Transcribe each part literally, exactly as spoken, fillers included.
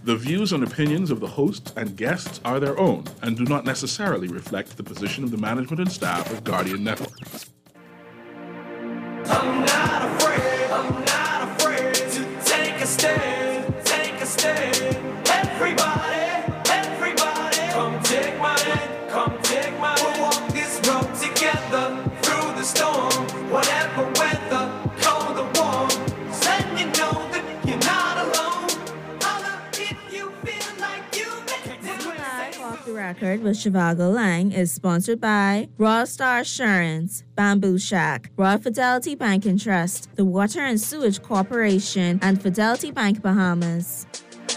The views and opinions of the hosts and guests are their own and do not necessarily reflect the position of the management and staff of Guardian Network. I'm not afraid, I'm not afraid to take a stand, take a stand. Everybody, everybody, come take my hand, come take my hand. We'll walk this road together through the storm, whatever weather, cold or warm. Let you know that you're not alone. Holla if you feel like you've been Live Off the Record with Shivago Lang is sponsored by Raw Star Assurance, Bamboo Shack, Royal Fidelity Bank and Trust, the Water and Sewage Corporation, and Fidelity Bank Bahamas.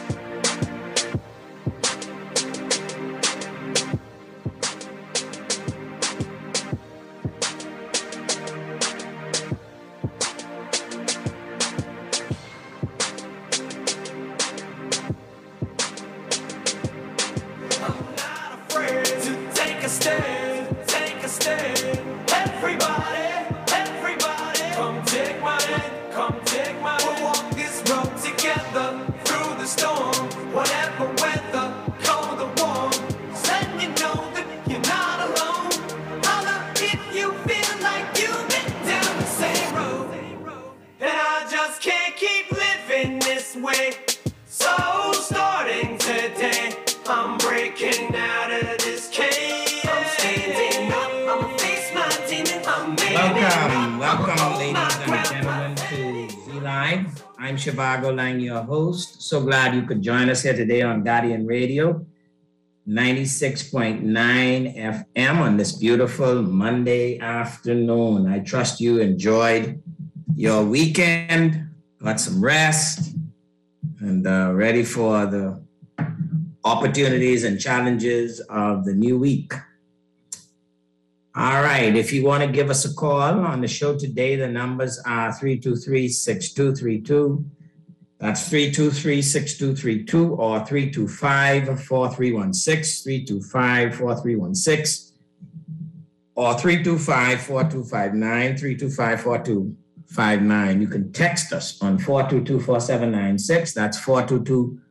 Shivago Lang, your host. So glad you could join us here today on Guardian Radio, ninety-six point nine F M on this beautiful Monday afternoon. I trust you enjoyed your weekend, got some rest, and uh, ready for the opportunities and challenges of the new week. All right, if you want to give us a call on the show today, the numbers are three two three, six two three two. That's three two three, six two three two or three two five, four three one six, three two five, four three one six or three two five, four two five nine, three two five, four two five nine. You can text us on four two two, four seven nine six. That's four two two,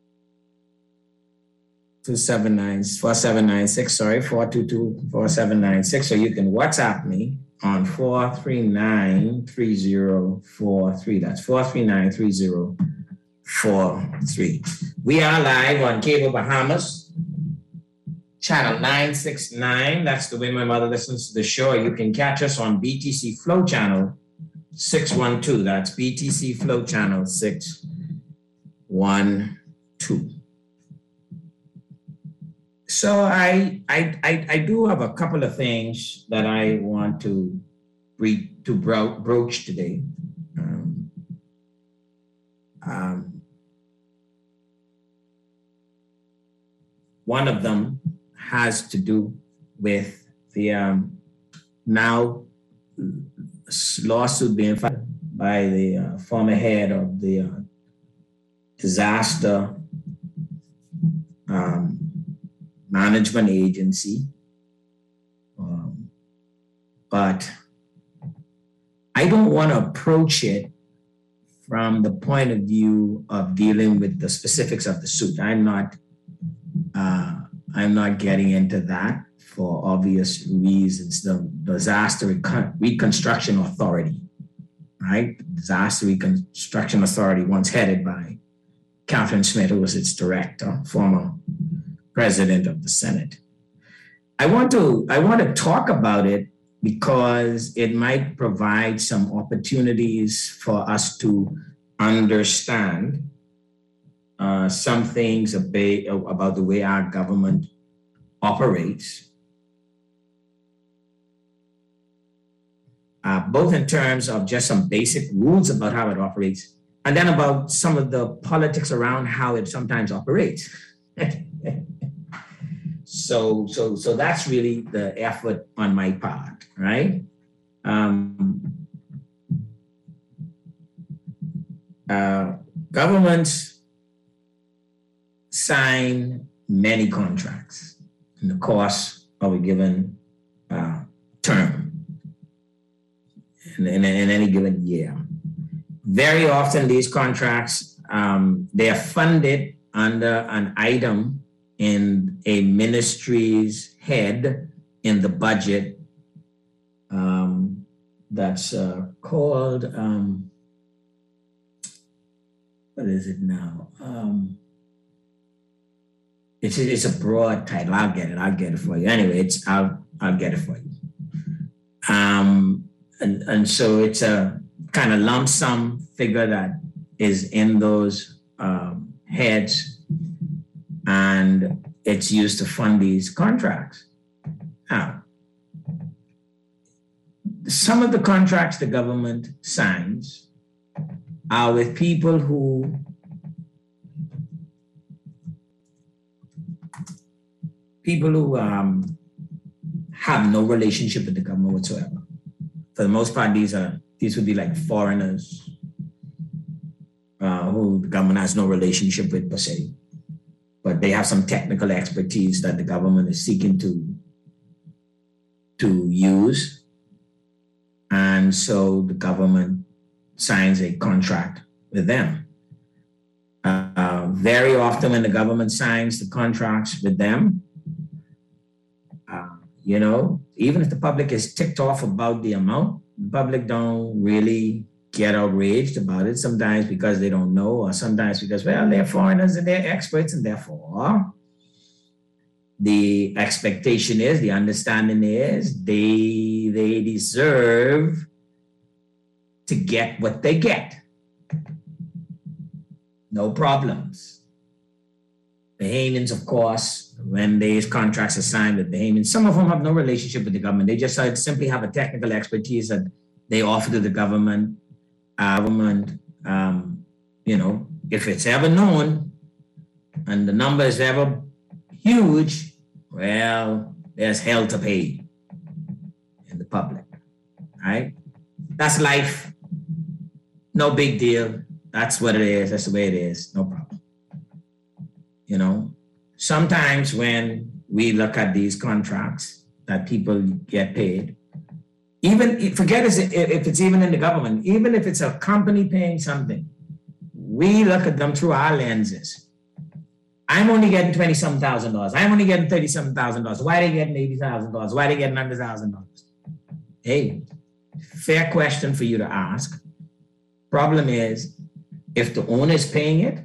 four seven nine six, sorry, four two two, four seven nine six. Or you can WhatsApp me on four three nine, three zero four three. That's four three nine, three zero four three. We are live on Cable Bahamas, channel nine sixty-nine. That's the way my mother listens to the show. You can catch us on B T C Flow Channel six one two. That's B T C Flow Channel six one two. So I, I I I do have a couple of things that I want to re, to bro, broach today. Um, um, one of them has to do with the um, now lawsuit being filed by the uh, former head of the uh, disaster um, management agency. Um, but I don't want to approach it from the point of view of dealing with the specifics of the suit. I'm not, uh, I'm not getting into that for obvious reasons. The Disaster Recon- Reconstruction Authority, right? Disaster Reconstruction Authority, once headed by Catherine Smith, who was its director, former president of the Senate. I want to I want to talk about it because it might provide some opportunities for us to understand uh, some things about the way our government operates, uh, both in terms of just some basic rules about how it operates, and then about some of the politics around how it sometimes operates. So, so, so that's really the effort on my part, right? Um, uh, governments sign many contracts in the course of a given uh, term in, in, in any given year. Very often, these contracts um, they are funded under an item in a ministry's head in the budget um, that's uh, called, um, what is it now? Um, it's, it's a broad title. I'll get it. I'll get it for you. Anyway, it's I'll I'll get it for you. Um, and, and so it's a kind of lump sum figure that is in those um, heads, and it's used to fund these contracts. Now, some of the contracts the government signs are with people who people who um, have no relationship with the government whatsoever. For the most part, these are these would be like foreigners uh, who the government has no relationship with per se, but they have some technical expertise that the government is seeking to to use, and so the government signs a contract with them. Uh, very often, when the government signs the contracts with them, uh, you know, even if the public is ticked off about the amount, the public don't really get outraged about it, sometimes because they don't know, or sometimes because, well, they're foreigners and they're experts, and therefore the expectation is, the understanding is, they, they deserve to get what they get. No problems. Bahamians, of course, when these contracts are signed with Bahamians, some of them have no relationship with the government. They just uh, simply have a technical expertise that they offer to the government. Uh, government, um, you know, if it's ever known and the number is ever huge, well, there's hell to pay in the public, right? That's life. No big deal. That's what it is. That's the way it is. No problem. You know, sometimes when we look at these contracts that people get paid, even forget if it's even in the government, even if it's a company paying something, we look at them through our lenses. I'm only getting twenty-some thousand dollars. I'm only getting thirty-some thousand dollars. Why are they getting eighty thousand dollars? Why are they getting one hundred thousand dollars? Hey, fair question for you to ask. Problem is, if the owner is paying it,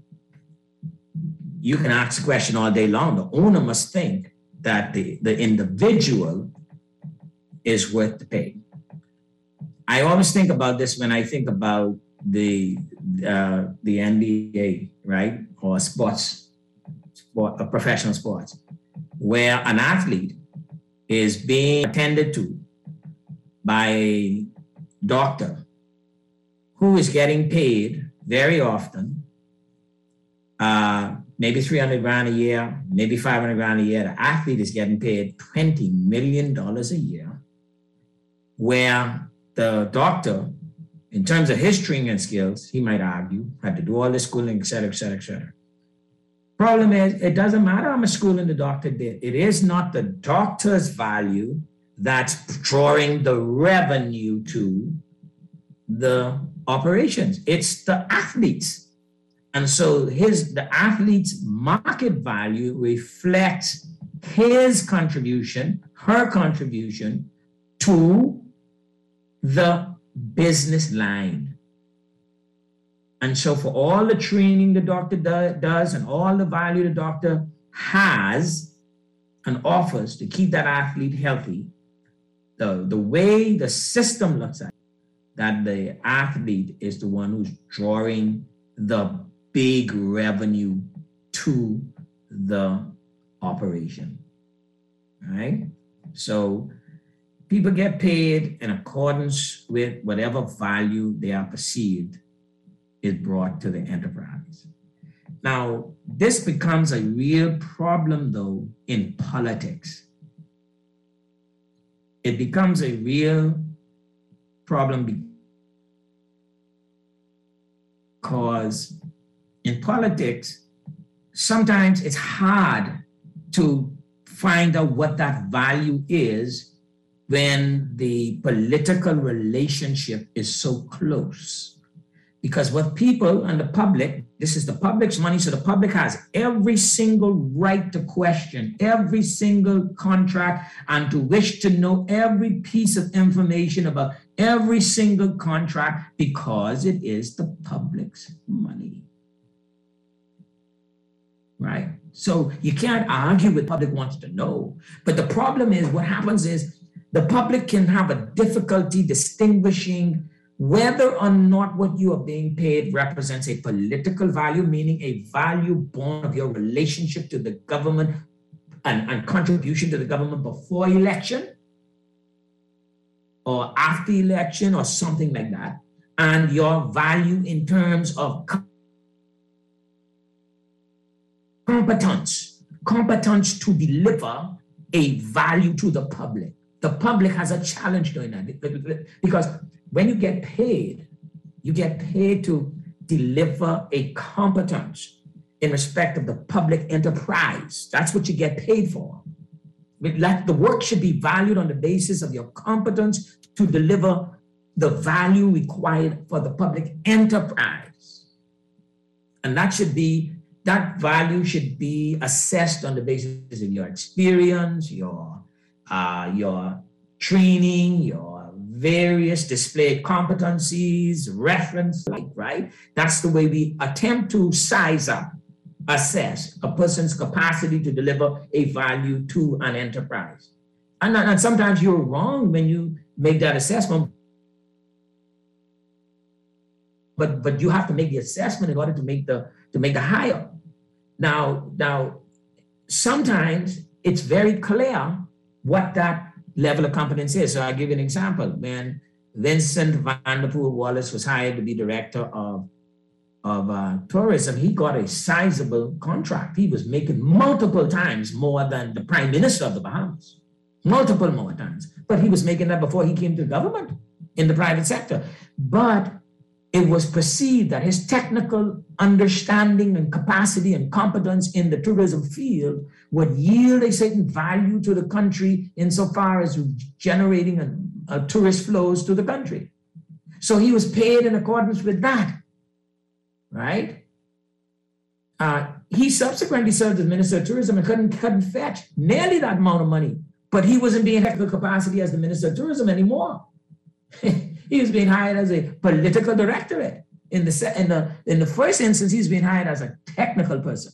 you can ask the question all day long. The owner must think that the, the individual is worth the pay. I always think about this when I think about the uh, the N B A, right, or sports, sport, uh, professional sports, where an athlete is being attended to by a doctor who is getting paid very often, uh, maybe three hundred grand a year, maybe five hundred grand a year. The athlete is getting paid twenty million dollars a year, where the doctor, in terms of his training skills, he might argue, had to do all this schooling, et cetera, et cetera, et cetera. Problem is, it doesn't matter how much schooling the doctor did. It is not the doctor's value that's drawing the revenue to the operations. It's the athletes. And so his the athlete's market value reflects his contribution, her contribution to the business line. And so for all the training the doctor do, does and all the value the doctor has and offers to keep that athlete healthy, the, the way the system looks at it, that the athlete is the one who's drawing the big revenue to the operation, right? So people get paid in accordance with whatever value they are perceived is brought to the enterprise. Now, this becomes a real problem, though, in politics. It becomes a real problem because in politics, sometimes it's hard to find out what that value is when the political relationship is so close. Because what people and the public This is the public's money, so the public has every single right to question every single contract and to wish to know every piece of information about every single contract because it is the public's money. Right? So you can't argue with the public wants to know. But the problem is what happens is the public can have a difficulty distinguishing whether or not what you are being paid represents a political value, meaning a value born of your relationship to the government and, and contribution to the government before election or after election or something like that, and your value in terms of competence, competence to deliver a value to the public. The public has a challenge doing that because when you get paid, you get paid to deliver a competence in respect of the public enterprise. That's what you get paid for. The work should be valued on the basis of your competence to deliver the value required for the public enterprise. And that should be, that value should be assessed on the basis of your experience, your, uh, your training, your various displayed competencies, reference, right? That's the way we attempt to size up, assess a person's capacity to deliver a value to an enterprise. And, and sometimes you're wrong when you make that assessment, but, but you have to make the assessment in order to make the, to make the hire. Now, now, sometimes it's very clear what that level of competence is. So I'll give you an example. When Vincent van der Poel Wallace was hired to be director of, of uh, tourism, he got a sizable contract. He was making multiple times more than the prime minister of the Bahamas, multiple more times. But he was making that before he came to government in the private sector. But it was perceived that his technical understanding and capacity and competence in the tourism field would yield a certain value to the country insofar as generating a, a tourist flows to the country. So he was paid in accordance with that, right? Uh, he subsequently served as Minister of Tourism and couldn't, couldn't fetch nearly that amount of money, but he wasn't being technical capacity as the Minister of Tourism anymore. He was being hired as a political directorate. In the, in the, in the first instance, he's being hired as a technical person,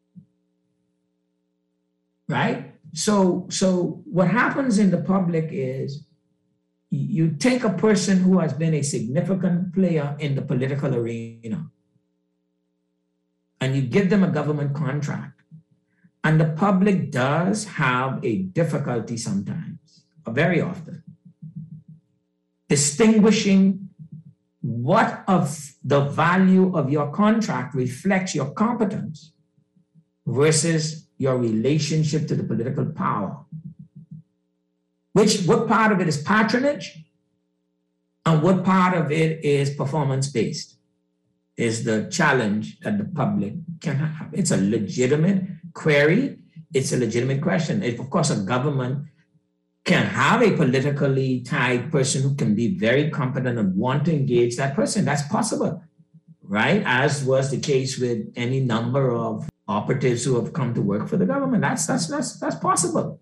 right? So, so what happens in the public is you take a person who has been a significant player in the political arena and you give them a government contract, and the public does have a difficulty sometimes, or very often, distinguishing what of the value of your contract reflects your competence versus your relationship to the political power. Which, what part of it is patronage and what part of it is performance-based is the challenge that the public can have. It's a legitimate query. It's a legitimate question. If, of course, a government can have a politically tied person who can be very competent and want to engage that person. That's possible, right? As was the case with any number of operatives who have come to work for the government. That's, that's, that's, that's possible.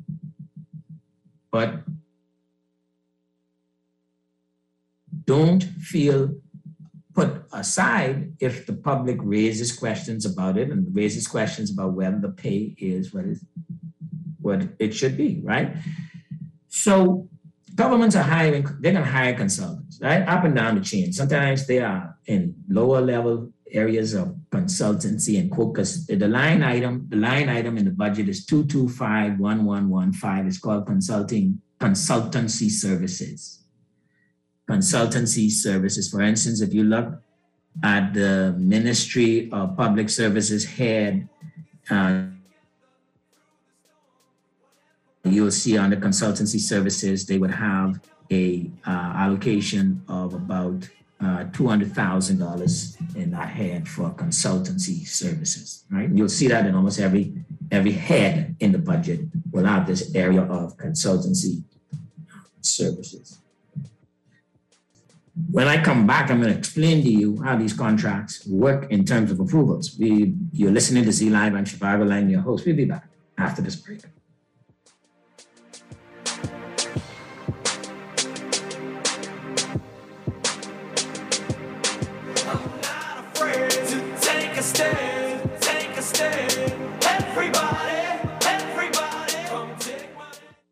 But don't feel put aside if the public raises questions about it and raises questions about whether the pay is what, is, what it should be, right? So governments are hiring, they're going to hire consultants, right? Up and down the chain. Sometimes they are in lower level areas of consultancy and quote, because the line item, the line item in the budget is two two five one one one five. It's called consulting, consultancy services. Consultancy services. For instance, if you look at the Ministry of Public Services head, uh, you'll see on the consultancy services, they would have a uh, allocation of about uh, two hundred thousand dollars in that head for consultancy services, right? You'll see that in almost every, every head in the budget will have this area of consultancy services. When I come back, I'm going to explain to you how these contracts work in terms of approvals. We, you're listening to Z Live. I'm Shivago Lang, your host. We'll be back after this break. I'm not afraid to take a stand, take a stand. Everybody, everybody, come take my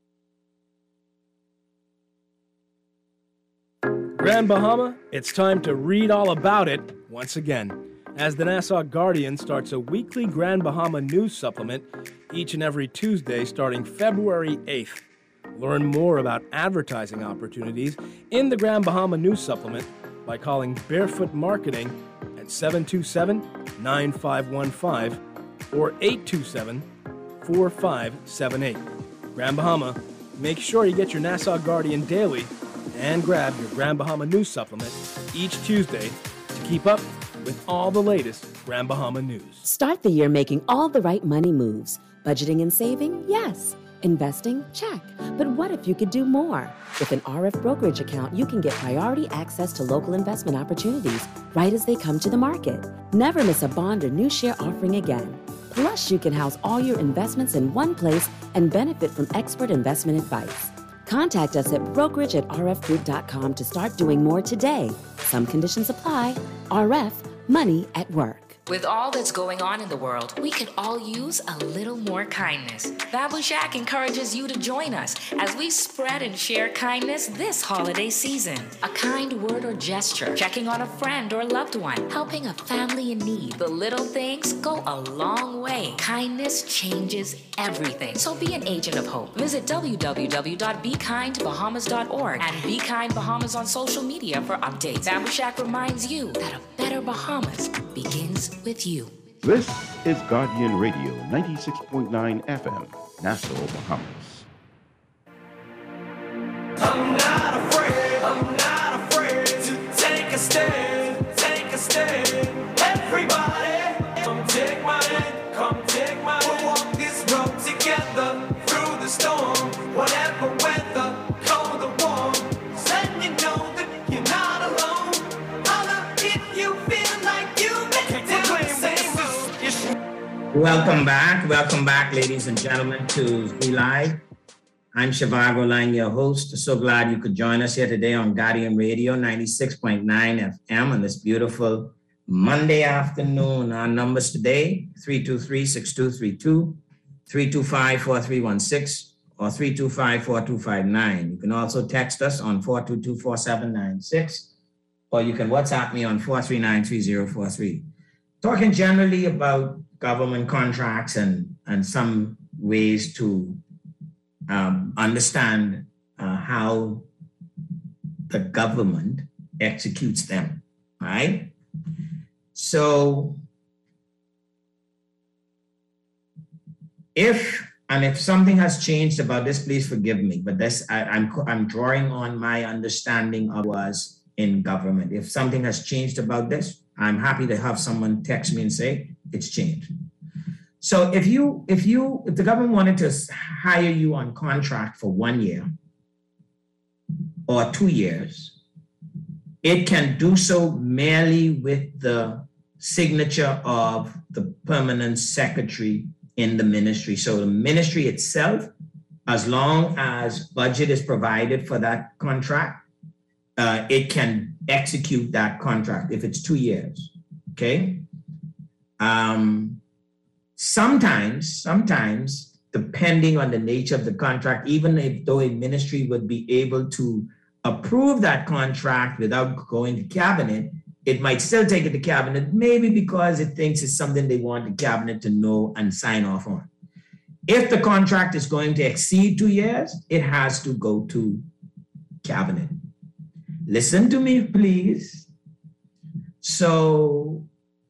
Grand Bahama, it's time to read all about it once again, as the Nassau Guardian starts a weekly Grand Bahama news supplement each and every Tuesday starting February eighth. Learn more about advertising opportunities in the Grand Bahama news supplement by calling Barefoot Marketing at seven two seven, nine five one five or eight two seven, four five seven eight. Grand Bahama, make sure you get your Nassau Guardian daily and grab your Grand Bahama news supplement each Tuesday to keep up with all the latest Grand Bahama news. Start the year making all the right money moves. Budgeting and saving? Yes. Investing? Check. But what if you could do more? With an R F brokerage account, you can get priority access to local investment opportunities right as they come to the market. Never miss a bond or new share offering again. Plus, you can house all your investments in one place and benefit from expert investment advice. Contact us at brokerage at r f group dot com to start doing more today. Some conditions apply. R F, money at work. With all that's going on in the world, we could all use a little more kindness. Bamboo Shack encourages you to join us as we spread and share kindness this holiday season. A kind word or gesture, checking on a friend or loved one, helping a family in need. The little things go a long way. Kindness changes everything. So be an agent of hope. Visit w w w dot be kind bahamas dot org and Be Kind Bahamas on social media for updates. Bamboo Shack reminds you that a better Bahamas begins with you. This is Guardian Radio, ninety-six point nine F M, Nassau, Bahamas. I'm not afraid, I'm not afraid to take a stand, take a stand. Everybody, come take my hand, come take my hand. We'll walk this road together through the storm, whatever weather, cold or warm. Letting you know that you're not alone. Holla if you feel like you've been down the same road. Welcome back. Welcome back, ladies and gentlemen, to Z Live. I'm Shivago Lang, your host. So glad you could join us here today on Guardian Radio, ninety-six point nine F M on this beautiful Monday afternoon. Our numbers today, three two three, six two three two, three two five, four three one six, or three two five, four two five nine. You can also text us on four two two, four seven nine six, or you can WhatsApp me on four three nine, three zero four three. Talking generally about government contracts and, and some ways to um, understand uh, how the government executes them, right? So if, and if something has changed about this, please forgive me, but this, I, I'm, I'm drawing on my understanding of was in government. If something has changed about this, I'm happy to have someone text me and say, it's changed. So if you, if you, if the government wanted to hire you on contract for one year or two years, it can do so merely with the signature of the permanent secretary in the ministry. So the ministry itself, as long as budget is provided for that contract, uh, it can execute that contract if it's two years, okay? Um, sometimes, sometimes, depending on the nature of the contract, even if though a ministry would be able to approve that contract without going to cabinet, it might still take it to cabinet, maybe because it thinks it's something they want the cabinet to know and sign off on. If the contract is going to exceed two years, it has to go to cabinet. Listen to me, please. So,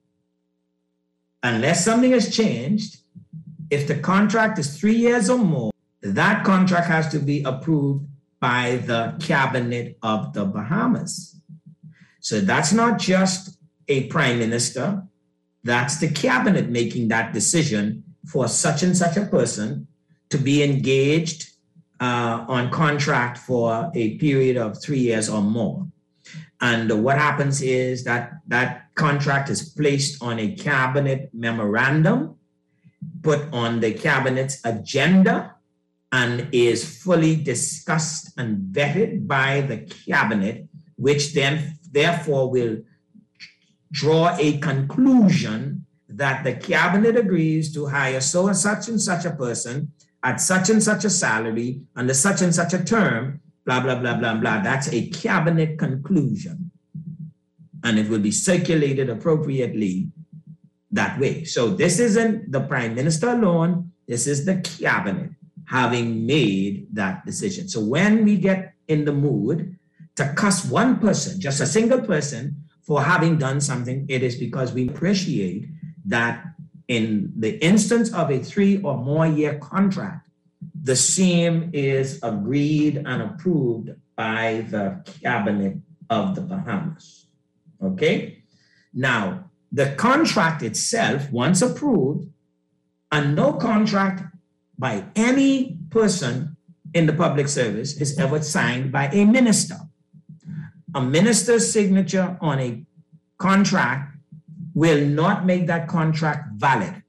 unless something has changed, if the contract is three years or more, that contract has to be approved by the cabinet of the Bahamas. So that's not just a prime minister, that's the cabinet making that decision for such and such a person to be engaged uh, on contract for a period of three years or more. And what happens is that that contract is placed on a cabinet memorandum, put on the cabinet's agenda, and is fully discussed and vetted by the cabinet, which then therefore will draw a conclusion that the cabinet agrees to hire so and such and such a person at such and such a salary under such and such a term, blah, blah, blah, blah, blah. That's a cabinet conclusion. And it will be circulated appropriately that way. So this isn't the prime minister alone. This is the cabinet having made that decision. So when we get in the mood to cuss one person, just a single person, for having done something, it is because we appreciate that in the instance of a three or more year contract, the same is agreed and approved by the cabinet of the Bahamas. Okay? Now, the contract itself, once approved, and no contract by any person in the public service is ever signed by a minister. A minister's signature on a contract will not make that contract valid.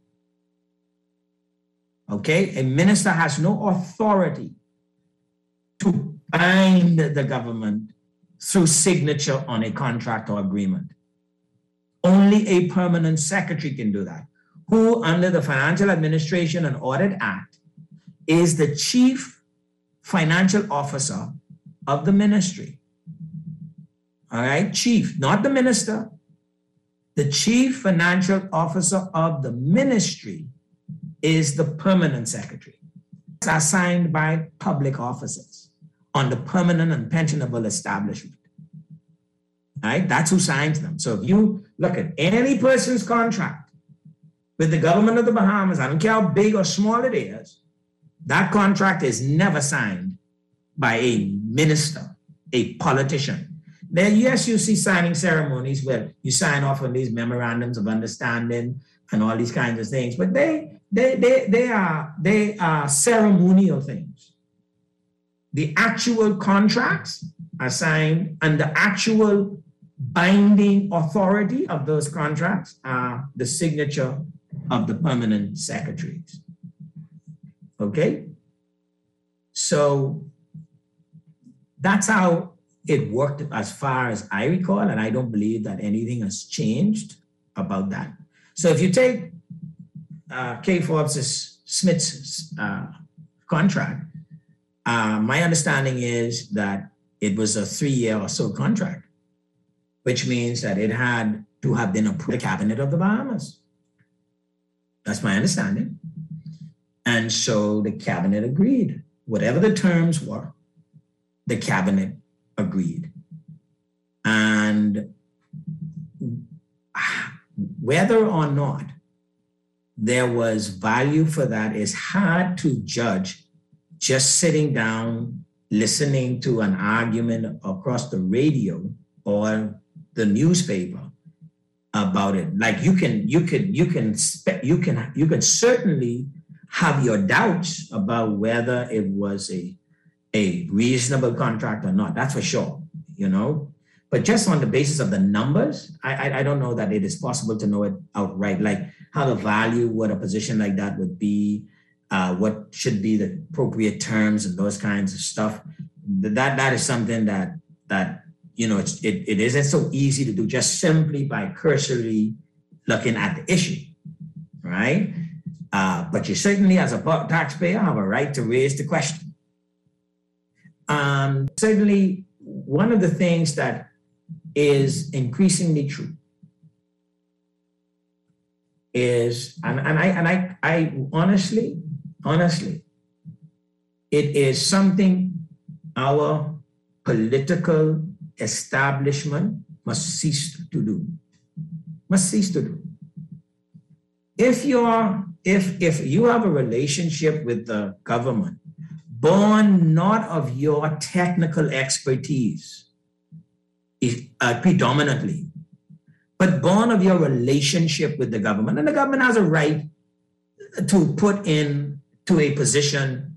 Okay? A minister has no authority to bind the government through signature on a contract or agreement. Only a permanent secretary can do that, who under the Financial Administration and Audit Act is the chief financial officer of the ministry. All right, chief, not the minister. The chief financial officer of the ministry is the permanent secretary. It's assigned by public officers on the permanent and pensionable establishment. All right, that's who signs them. So if you look at any person's contract with the government of the Bahamas, I don't care how big or small it is, that contract is never signed by a minister, a politician. Then, yes, you see signing ceremonies where you sign off on these memorandums of understanding and all these kinds of things, but they they they they are they are ceremonial things. The actual contracts are signed, and the actual binding authority of those contracts are the signature of the permanent secretaries. Okay? So that's how it worked as far as I recall, and I don't believe that anything has changed about that. So if you take uh, Kay Forbes Smith's uh, contract, uh, my understanding is that it was a three-year or so contract, which means that it had to have been approved by the cabinet of the Bahamas. That's my understanding. And so the cabinet agreed. Whatever the terms were, the cabinet agreed. And whether or not there was value for that is hard to judge just sitting down, listening to an argument across the radio or the newspaper about it. Like you can, you can, you can, you can, you can certainly have your doubts about whether it was a, a reasonable contract or not. That's for sure, you know. But just on the basis of the numbers, I, I, I don't know that it is possible to know it outright, like how the value, what a position like that would be, uh, what should be the appropriate terms and those kinds of stuff. That, that is something that, that you know, it's, it, it isn't so easy to do just simply by cursorily looking at the issue, right? Uh, but you certainly, as a taxpayer, have a right to raise the question. Um, certainly, one of the things that is increasingly true is, and, and I and I, I honestly, honestly, it is something our political establishment must cease to do. Must cease to do. If you're, if if you have a relationship with the government born not of your technical expertise, if, uh, predominantly, but born of your relationship with the government, and the government has a right to put in to a position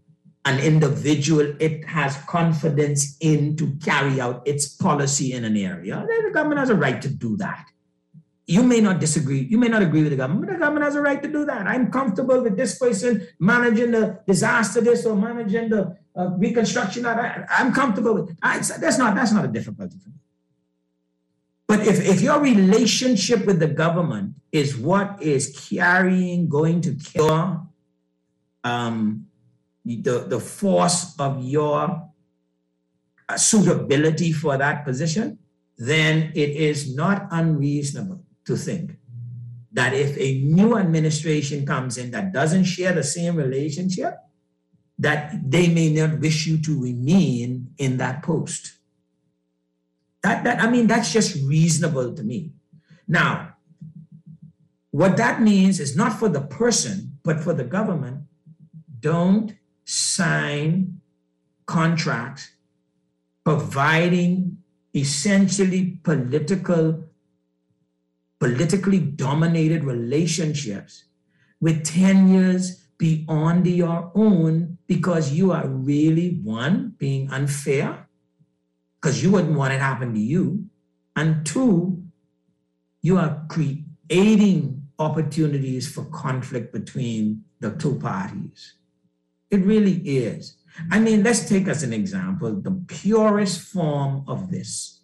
an individual it has confidence in to carry out its policy in an area, then the government has a right to do that. You may not disagree, you may not agree with the government, but the government has a right to do that. I'm comfortable with this person managing the disaster this or managing the uh, reconstruction that. I'm comfortable with it. I, that's not that's not a difficulty for me. But if, if your relationship with the government is what is carrying, going to cure um, the, the force of your suitability for that position, then it is not unreasonable to think that if a new administration comes in that doesn't share the same relationship, that they may not wish you to remain in that post. That, that, I mean, that's just reasonable to me. Now, what that means is not for the person, but for the government, don't sign contracts providing essentially political, politically dominated relationships with tenures beyond your own because you are really, one, being unfair, because you wouldn't want it to happen to you, and two, you are creating opportunities for conflict between the two parties. It really is. I mean, let's take as an example the purest form of this.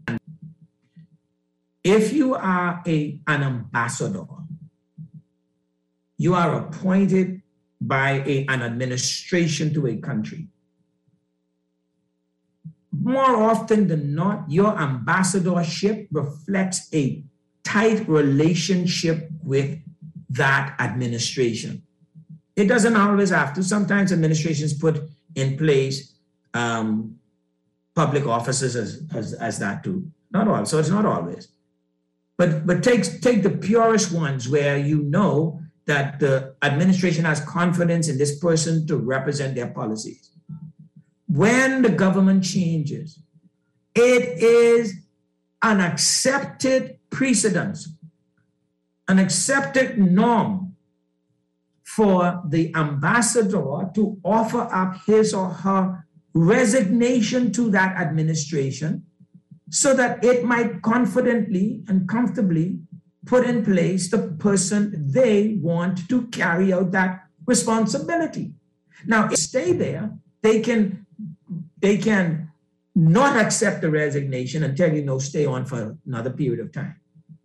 If you are a, an ambassador, you are appointed by a, an administration to a country. More often than not, your ambassadorship reflects a tight relationship with that administration. It doesn't always have to. Sometimes administrations put in place um, public offices as, as, as that too. Not all, so it's not always. But, but take, take the purest ones where you know that the administration has confidence in this person to represent their policies. When the government changes, it is an accepted precedence, an accepted norm for the ambassador to offer up his or her resignation to that administration so that it might confidently and comfortably put in place the person they want to carry out that responsibility. Now, if they stay there, they can, they can not accept the resignation and tell you, no, stay on for another period of time.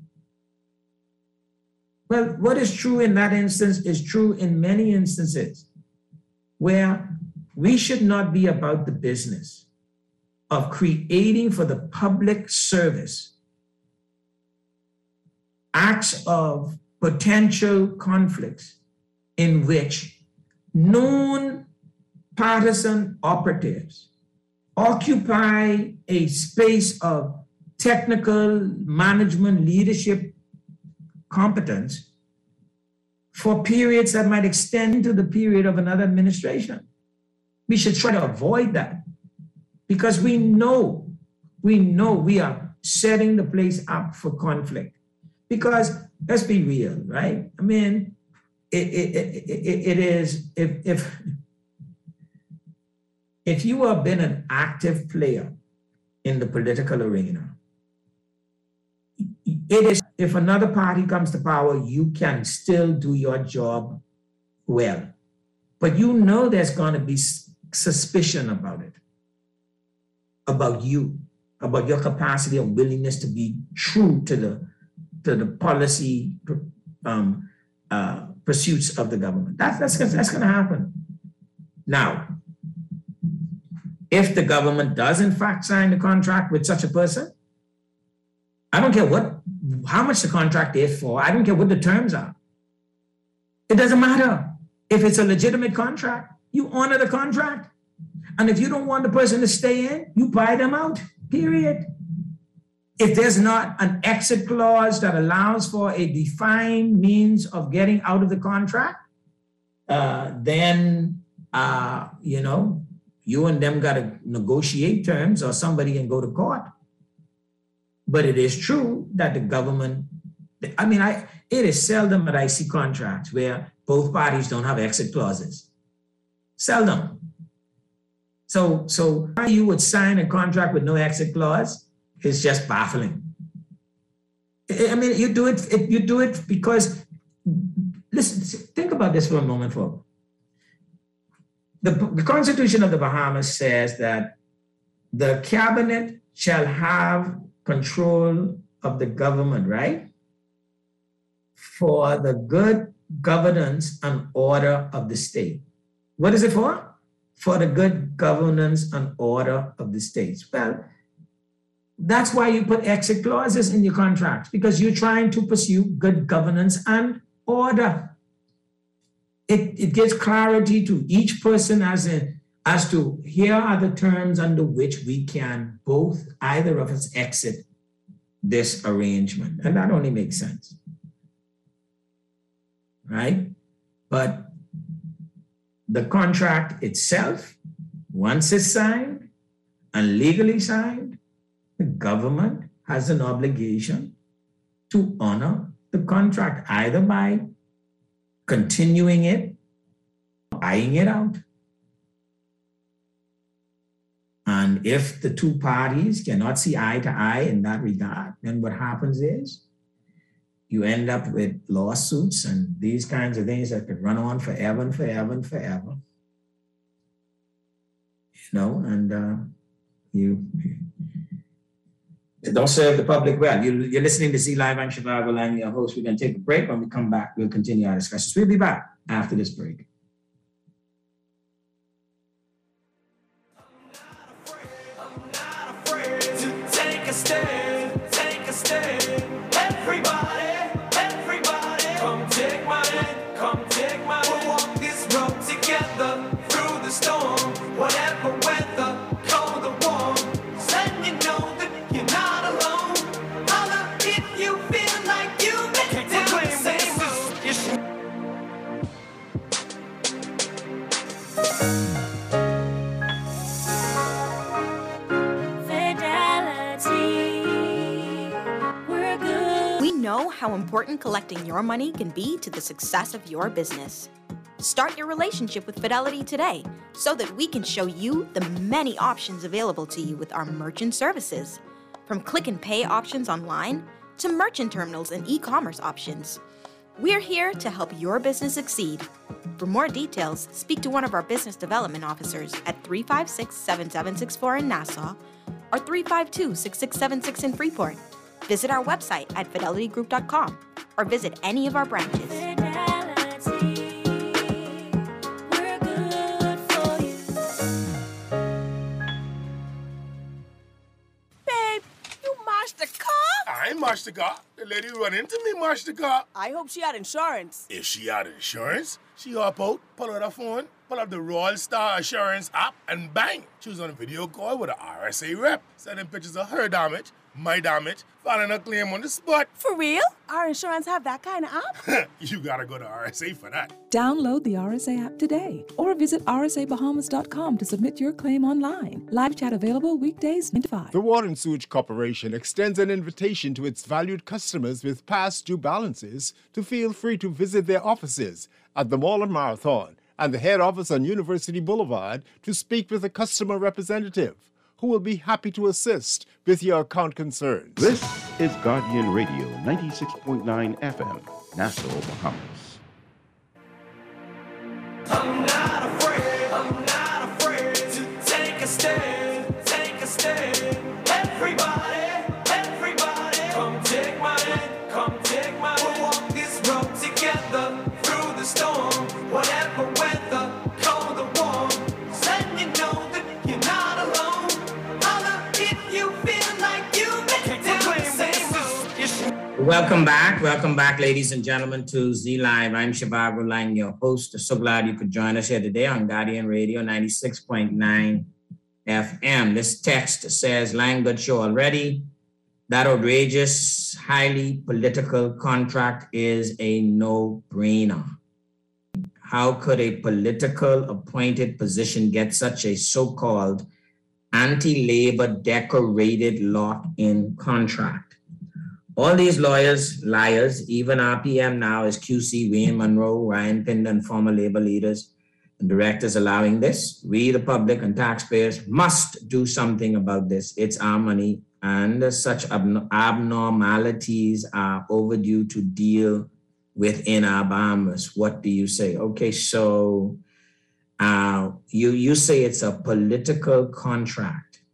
Well, what is true in that instance is true in many instances where we should not be about the business of creating for the public service acts of potential conflicts in which known partisan operatives occupy a space of technical management leadership competence for periods that might extend into the period of another administration. We should try to avoid that because we know, we know we are setting the place up for conflict. Because let's be real, right? I mean, it, it, it, it, it is, if, if, if you have been an active player in the political arena, it is, if another party comes to power, you can still do your job well. But you know there's going to be suspicion about it, about you, about your capacity and willingness to be true to the, to the policy um, uh, pursuits of the government. That's, that's, that's going to happen. Now, if the government does in fact sign the contract with such a person, I don't care what, how much the contract is for. I don't care what the terms are. It doesn't matter. If it's a legitimate contract, you honor the contract. And if you don't want the person to stay in, you buy them out, period. If there's not an exit clause that allows for a defined means of getting out of the contract, uh, then, uh, you know, you and them got to negotiate terms or somebody can go to court. But it is true that the government, I mean, I it is seldom that I see contracts where both parties don't have exit clauses. Seldom. So, so how you would sign a contract with no exit clause is just baffling. I mean, you do it, you do it because, listen, think about this for a moment, folks. The, the Constitution of the Bahamas says that the cabinet shall have control of the government, right? For the good governance and order of the state. What is it for? For the good governance and order of the states. Well, that's why you put exit clauses in your contracts, because you're trying to pursue good governance and order. It, it gives clarity to each person as, a, as to here are the terms under which we can both, either of us, exit this arrangement. And that only makes sense, right? But the contract itself, once it's signed and legally signed, the government has an obligation to honor the contract, either by continuing it, buying it out. And if the two parties cannot see eye to eye in that regard, then what happens is you end up with lawsuits and these kinds of things that could run on forever and forever and forever. You know, and uh, you, you don't serve the public well. You, you're listening to Z Live. I'm Shivago Lang, your host. We're going to take a break. When we come back, we'll continue our discussions. We'll be back after this break. Stand, take a stand. Everybody, everybody, come take my hand, come take my hand. We'll walk this road together through the storm, whatever weather, cold or warm. Letting you know that you're not alone. Holla if you feel like you make it down the same road. Know how important collecting your money can be to the success of your business. Start your relationship with Fidelity today so that we can show you the many options available to you with our merchant services. From click and pay options online to merchant terminals and e-commerce options. We're here to help your business succeed. For more details, speak to one of our business development officers at three five six, seven seven six four in Nassau or three five two, six six seven six in Freeport. Visit our website at fidelity group dot com or visit any of our branches. Fidelity, we're good for you. Babe, you mashed the car? I ain't mashed the car. The lady run into me mashed the car. I hope she had insurance. If she had insurance, she hop out, pull out her phone, pull up the Royal Star Assurance app, and bang! She was on a video call with an R S A rep, sending pictures of her damage, my damage, filing a claim on the spot. For real? Our insurance have that kind of app? You gotta go to R S A for that. Download the R S A app today or visit r s a bahamas dot com to submit your claim online. Live chat available weekdays nine to five. The Water and Sewage Corporation extends an invitation to its valued customers with past due balances to feel free to visit their offices at the Mall and Marathon and the head office on University Boulevard to speak with a customer representative who will be happy to assist with your account concerns. This is Guardian Radio, ninety-six point nine F M, Nassau, Bahamas. I'm not afraid, I'm not afraid to take a stand, take a stand. Everybody, everybody, come take my hand, come take my hand. We'll walk this road together through the storm, whatever weather, cold or warm. Letting you know that you're not alone. Holla if you feel like you make it down the same road. Welcome back. Welcome back, ladies and gentlemen, to Z Live. I'm Shivago Lang, your host. So glad you could join us here today on Guardian Radio ninety-six point nine F M. This text says, Lang, good show already. That outrageous, highly political contract is a no-brainer. How could a political appointed position get such a so-called anti-labor decorated lock-in contract? All these lawyers, liars, even R P M now is Q C, Wayne Monroe, Ryan Pinder, and former labor leaders. directors allowing this. We, the public and taxpayers, must do something about this. It's our money, and such abno- abnormalities are overdue to deal with in our Bahamas. What do you say? Okay, so uh, you, you say it's a political contract,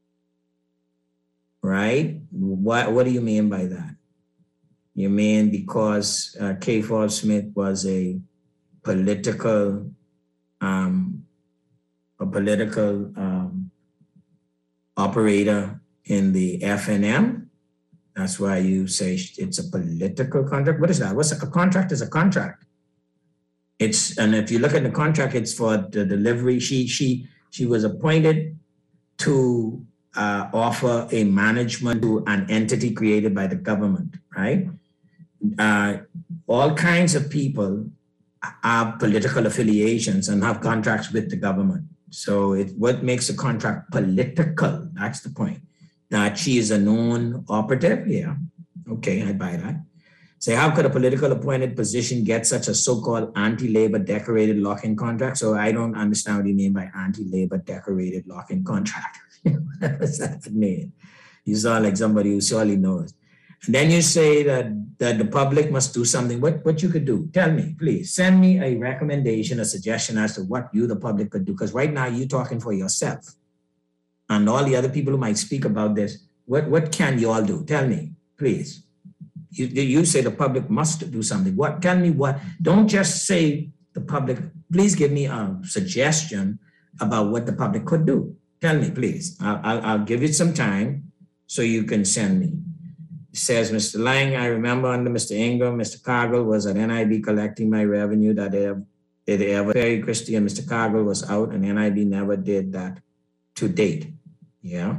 right? What, what do you mean by that? You mean because uh, K. Fall Smith was a political Um, a political um, operator in the F N M. That's why you say it's a political contract. What is that? What's a, a contract is a contract. It's, and if you look at the contract, it's for the delivery. She she she was appointed to uh, offer a management to an entity created by the government, right? Uh, all kinds of people have political affiliations and have contracts with the government. So it, what makes a contract political? That's the point. That she is a known operative? Yeah. Okay, I buy that. Say, how could a political appointed position get such a so-called anti-labor decorated lock-in contract? So I don't understand what you mean by anti-labor decorated lock-in contract. What does that mean? You sound like somebody who surely knows. And then you say that, that the public must do something. What, what you could do? Tell me, please. Send me a recommendation, a suggestion as to what you, the public, could do. Because right now you're talking for yourself. And all the other people who might speak about this, what, what can you all do? Tell me, please. You, you say the public must do something. What? Tell me what. Don't just say the public. Please give me a suggestion about what the public could do. Tell me, please. I'll, I'll, I'll give you some time so you can send me. It says, Mister Lang, I remember under Mister Ingram, Mister Cargill was at N I B collecting my revenue that they have, they ever, Perry Christie and Mister Cargill was out, and N I B never did that to date. Yeah.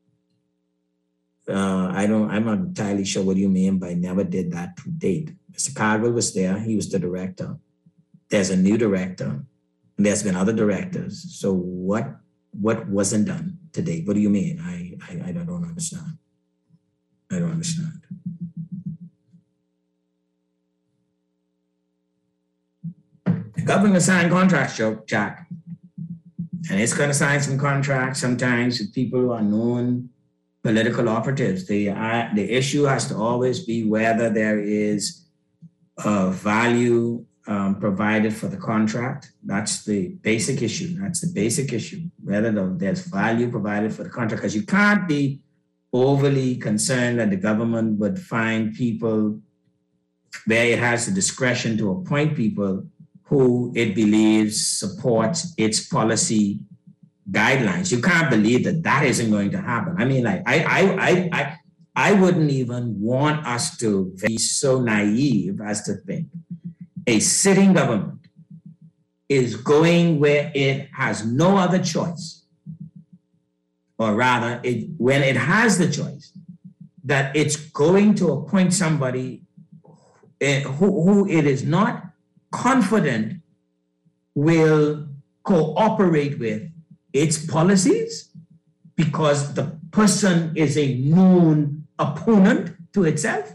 Uh, I don't, I'm not entirely sure what you mean by never did that to date. Mister Cargill was there. He was the director. There's a new director. And there's been other directors. So what, what wasn't done to date? What do you mean? I, I, I don't understand. I don't understand. The government sign contracts, Joe, Jack. And it's going to sign some contracts sometimes with people who are known political operatives. The, uh, the issue has to always be whether there is a value um, provided for the contract. That's the basic issue. That's the basic issue, whether the, there's value provided for the contract, because you can't be overly concerned that the government would find people where it has the discretion to appoint people who it believes supports its policy guidelines. You can't believe that that isn't going to happen. I mean, like, I, I, I, I, I wouldn't even want us to be so naive as to think a sitting government is going where it has no other choice, or rather, it, when it has the choice, that it's going to appoint somebody who, who it is not confident will cooperate with its policies because the person is a known opponent to itself,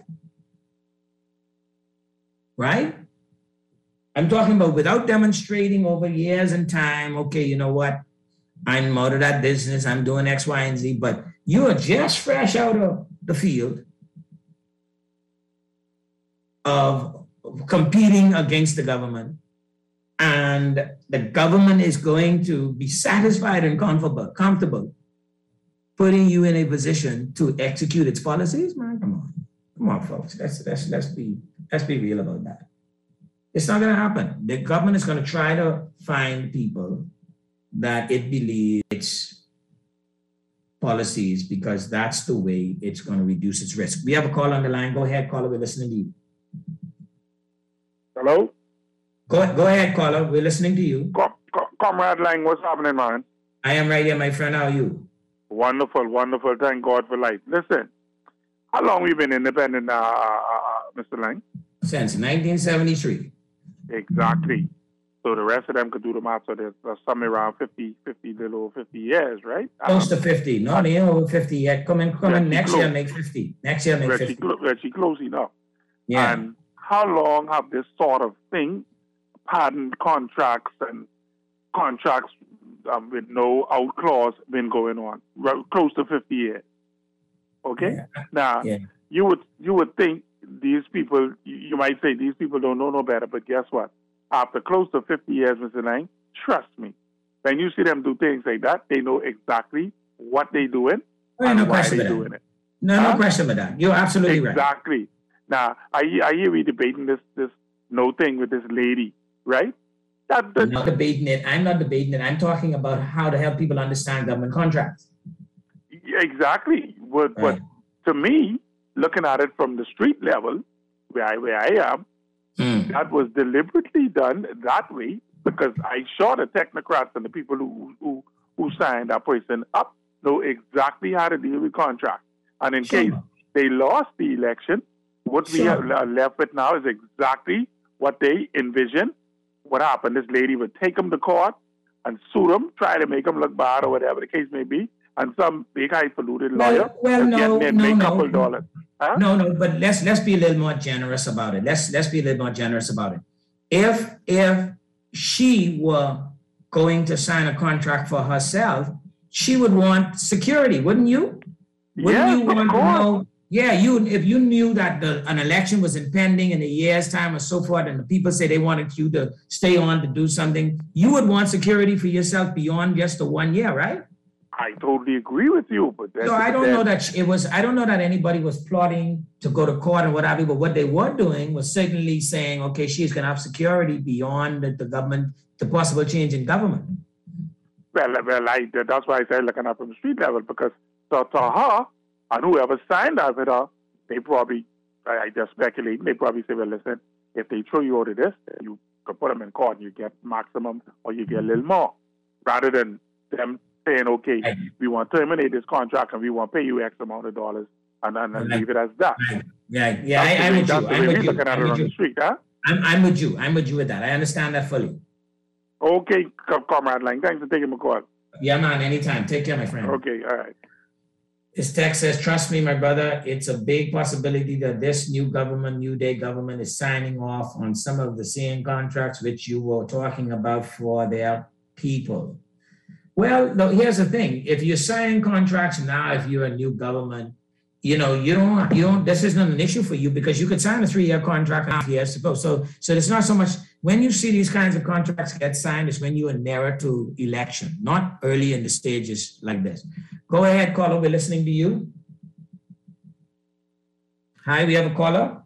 right? I'm talking about without demonstrating over years and time, okay, you know what? I'm out of that business, I'm doing X, Y, and Z, but you are just fresh out of the field of competing against the government, and the government is going to be satisfied and comfortable, comfortable putting you in a position to execute its policies. Man, come on, come on, folks. Let's let's let's be let's be real about that. It's not going to happen. The government is going to try to find people that it believes its policies, because that's the way it's going to reduce its risk. We have a call on the line. Go ahead, caller. We're listening to you. Hello? Go, go ahead, caller. We're listening to you. Com- Com- Comrade Lang, what's happening, man? I am right here, my friend. How are you? Wonderful, wonderful. Thank God for life. Listen, how long have you been independent, uh, uh, Mister Lang? Since nineteen seventy-three. Exactly. So the rest of them could do the math. So there's uh, somewhere around fifty, fifty, little fifty years, right? Close um, to fifty. No, they ain't over fifty yet. Come in, come in next close. year, make fifty. Next year, make Reggie fifty. Clo- Reggie close enough. Yeah. And how long have this sort of thing, patent contracts and contracts um, with no out clause been going on, r- close to fifty years. Okay? Yeah. Now, Yeah. you would you would think these people, you, you might say these people don't know no better, but guess what? After close to fifty years, Mister Lang, trust me, when you see them do things like that, they know exactly what they're doing Oh, and no why question they're about doing that. it. No, Huh? no question about that. You're absolutely right. Exactly. Now, I, hear- I hear we debating this this no thing with this lady, right? That, I'm that not debating it. I'm not debating it. I'm talking about how to help people understand government contracts. Yeah, exactly. But, Right. but to me, looking at it from the street level, where I, where I am, Hmm. that was deliberately done that way because I saw the technocrats and the people who who, who signed that person up know exactly how to deal with contracts. And in Sure. case they lost the election, what we Sure. have le- left with now is exactly what they envisioned. What happened? This lady would take them to court and sue them, try to make them look bad or whatever the case may be. And some big highfalutin lawyer Well, well, would no, get no, a no. couple dollars. Huh? No, no, but let's let's be a little more generous about it. Let's let's be a little more generous about it. If if she were going to sign a contract for herself, she would want security, wouldn't you? Wouldn't Yes, you of want to course. know? Yeah, you if you knew that the, an election was impending in a year's time or so forth, and the people say they wanted you to stay on to do something, you would want security for yourself beyond just the one year, right? I totally agree with you, but that's, So I don't that- know that it was, I don't know that anybody was plotting to go to court and what have you, but what they were doing was certainly saying, okay, she's gonna have security beyond the, the government, the possible change in government. Well, well, I, that's why I said looking up from the street level because to, to her and whoever signed that with her, they probably, I, I just speculate, they probably say, well, listen, if they throw you out of this, you can put them in court and you get maximum or you get a little more, rather than them saying, okay, we want to terminate this contract and we want to pay you X amount of dollars and, and, and Right. leave it as that. Yeah, yeah, That's the I, I'm way- with that's you, the I'm way with we you, looking at I'm it with on the you. street, huh? I'm, I'm with you, I'm with you with that. I understand that fully. Okay, com- Comrade Lang, thanks for taking my call. Yeah, man, anytime. Take care, my friend. Okay, all right. This text says, trust me, my brother, it's a big possibility that this new government, New Day government is signing off on some of the same contracts which you were talking about for their people. Well, no, here's the thing. If you're signing contracts now, if you're a new government, you know, you don't, you don't, this isn't an issue for you because you could sign a three-year contract and half years to go. So, so it's not so much, when you see these kinds of contracts get signed, it's when you are nearer to election, not early in the stages like this. Go ahead, caller, we're listening to you. Hi, we have a caller.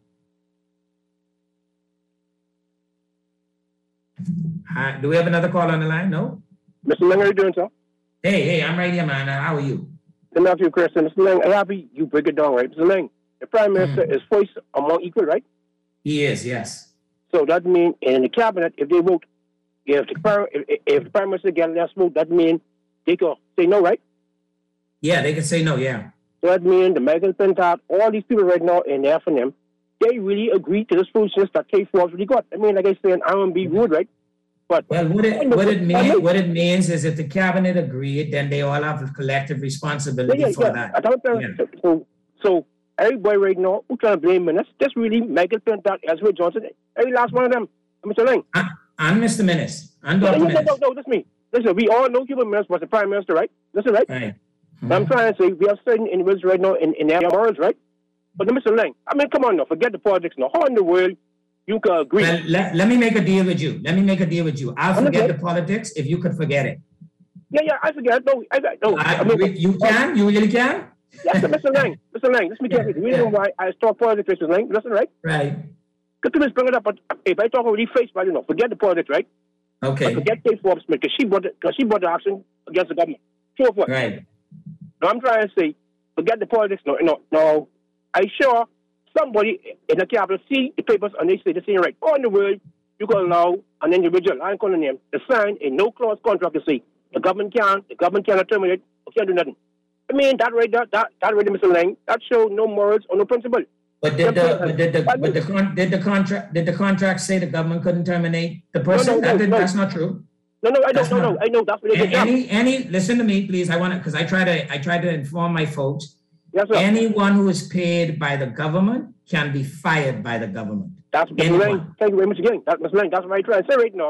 Hi, do we have another caller on the line? No? Mister Lang, how you doing, sir? Hey, hey, I'm right here, man. How are you? Good nephew, Christian. Mister Lang, I happy you break it down, right? Mister Lang, the Prime Minister is voice among equal, right? He is, yes. So that means in the cabinet, if they vote, if the Prime, if, if the Prime Minister get less vote, that means they can say no, right? Yeah, they can say no, yeah. So that means the Michael Pentat, all these people right now in the F N M, they really agree to this foolishness that K four really got. I mean, like I said, I won't be rude, right? But well, what it what it mean, what it means is if the cabinet agreed, then they all have a collective responsibility yeah, yeah, for yeah. that. I don't know. Yeah. So, so everybody right now who trying to blame me, that's, that's really Michael Pentat, Ezra Johnson, every last one of them. Mister Lang. I'm Mister Menace. I'm No, Doctor no, no, Menace. no, that's me. Listen, we all know Cuban Menace was the Prime Minister, right? Listen, right? Right. But I'm trying to say we have certain individuals right now in, in their morals, right? But Mister Lang, I mean, come on now, forget the politics now. How in the world you can agree? Well, let, let me make a deal with you. Let me make a deal with you. I'll I'm forget okay. the politics if you could forget it. Yeah, yeah, I forget. No, I, no. I, I mean, you can? You really can? Yes, Mister Lang. Mister Lang, listen, yeah, the reason yeah. why I talk politics, Mister Lang, listen, right? Right. Good to bring it up, but if I talk already face value, no, forget the politics, right? Okay. But forget Kate Forbes because she brought because she brought the action against the government. So forth. Right. Now I'm trying to say, forget the politics. No, no, no. I sure somebody in the cabinet see the papers and they say the same right. All in the world, you can allow an individual, I ain't calling him, to sign a no clause contract to say the government can, the government cannot terminate, or can't do nothing. I mean that right there, that that really, Mister Lang, that show no morals or no principle. But did the but did the but the con, did the contract did the contract say the government couldn't terminate the person? No, no, that no, did, no. That's not true. No, no, I That's don't. No, not- no, I know that's what they did. Any any listen to me, please. I want to because I try to I try to inform my folks. Yes, sir. Anyone who is paid by the government can be fired by the government. That's Mister Anyone. Lang. Thank you very much again. That's Mister Lang. That's what I try to say right now.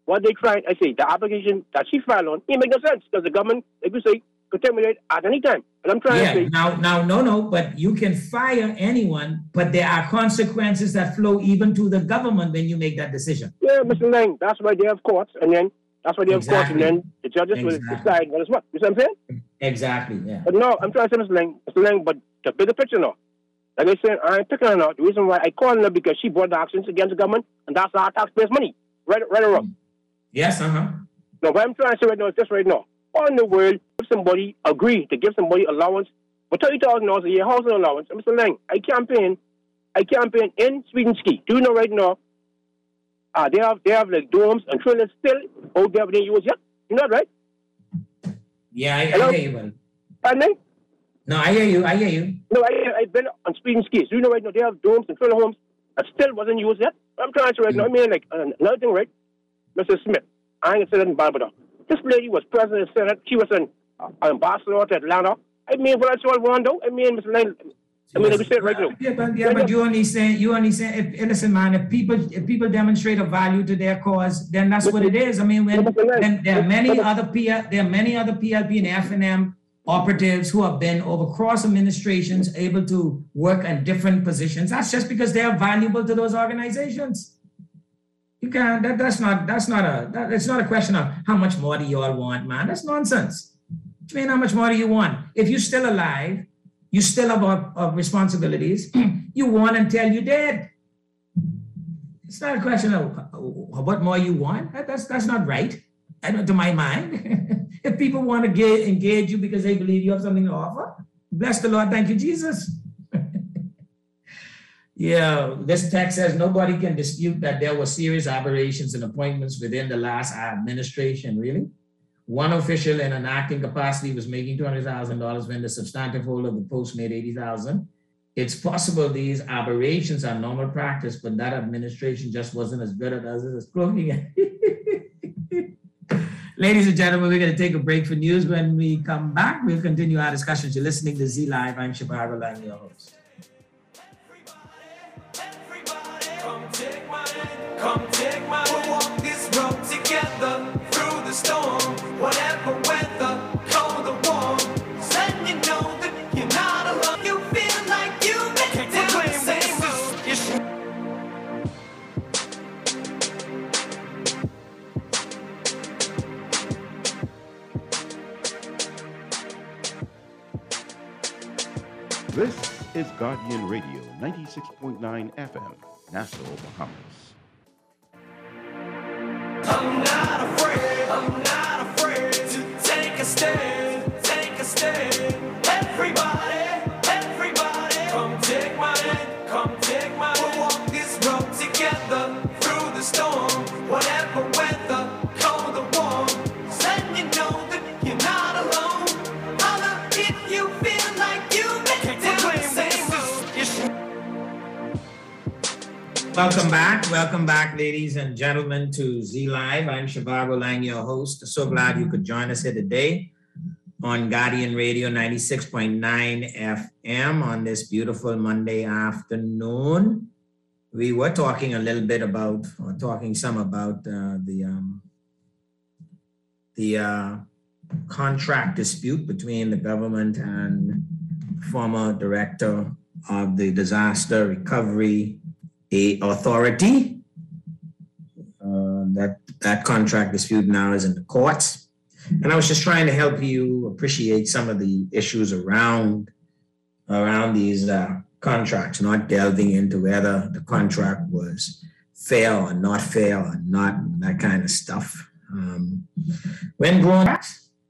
what they tried, I say, the application that she filed on, it make no sense because the government, like you say, could terminate at any time. And I'm trying yeah, to say. Now, now, no, no, but you can fire anyone, but there are consequences that flow even to the government when you make that decision. Yeah, Mister Lang, that's why they have courts, and then that's why they have Exactly. courts, and then the judges Exactly. will decide what is what. You see what I'm saying? Exactly, yeah. But no, I'm trying to say, Mister Lang, Mister Lang, but the bigger picture now. Like I said, I ain't picking her now. The reason why I call her because she brought the actions against the government, and that's our taxpayers' money. Right, right or wrong? Yes, uh-huh. No, what I'm trying to say right now is this right now. All in the world, if somebody agree to give somebody allowance for thirty thousand dollars a year housing allowance, and Mister Lang, I campaign, I campaign in Sweden Ski. Do you know right now, uh, they have they have like domes and trailers still out there being used yet? You know that, right? Yeah, I, I Hello? hear you, buddy. Pardon me? No, I hear you, I hear you. No, I, I've been on Sweden Ski. Do you know right now, they have domes and trailer homes that still wasn't used yet? I'm trying to say right now, I mean, like, uh, another thing, right? Mister Smith, I ain't saying nothing bad about her. This lady was president of the Senate. She was an uh, ambassador to Atlanta. I mean, what I saw Wando, I mean, Mister Lang, I mean, like we said right now. Yeah, but, yeah, but you only say, you only say, if, listen, man, if people if people demonstrate a value to their cause, then that's what it is. I mean, when, when there are many other P L, there are many other P L P and F and M operatives who have been over cross administrations able to work in different positions. That's just because they are valuable to those organizations. You can't, that, that's not, that's not a, that, it's not a question of how much more do you all want, man. That's nonsense. What do you mean, how much more do you want? If you're still alive, you still have uh, uh, responsibilities, you want until you're dead. It's not a question of uh, what more you want. That, that's, that's not right, I don't, to my mind. If people want to get, engage you because they believe you have something to offer, bless the Lord, thank you, Jesus. Yeah, this text says nobody can dispute that there were serious aberrations in appointments within the last administration, really? One official in an acting capacity was making two hundred thousand dollars when the substantive holder of the post made eighty thousand dollars. It's possible these aberrations are normal practice, but that administration just wasn't as good at us as cloaking it. Ladies and gentlemen, we're going to take a break for news. When we come back, we'll continue our discussions. You're listening to Z Live. I'm Shabar Lang, your host. Come take my hand, come take my hand. We'll walk this road together through the storm, whatever weather, cold or warm. Letting you know that you're not alone. You feel like you make it down the same road. This is Guardian Radio, ninety-six point nine F M, Nassau, Bahamas. I'm not afraid, I'm not afraid to take a stand, take a stand. Everybody, everybody, come take my hand, come take my hand. We'll walk this road together through the storm, whatever weather, cold or warm. Letting you know that you're not alone. Holla if you feel like you make it down the same road. Welcome back. Welcome back, ladies and gentlemen, to Z Live. I'm Shabar Lang, your host. So glad you could join us here today on Guardian Radio ninety-six point nine F M on this beautiful Monday afternoon. We were talking a little bit about, or talking some about uh, the um, the uh, contract dispute between the government and former director of the Disaster Recovery Authority. Uh, that that contract dispute now is in the courts, and I was just trying to help you appreciate some of the issues around around these uh, contracts, not delving into whether the contract was fair or not fair or not, that kind of stuff. Um, when growing up,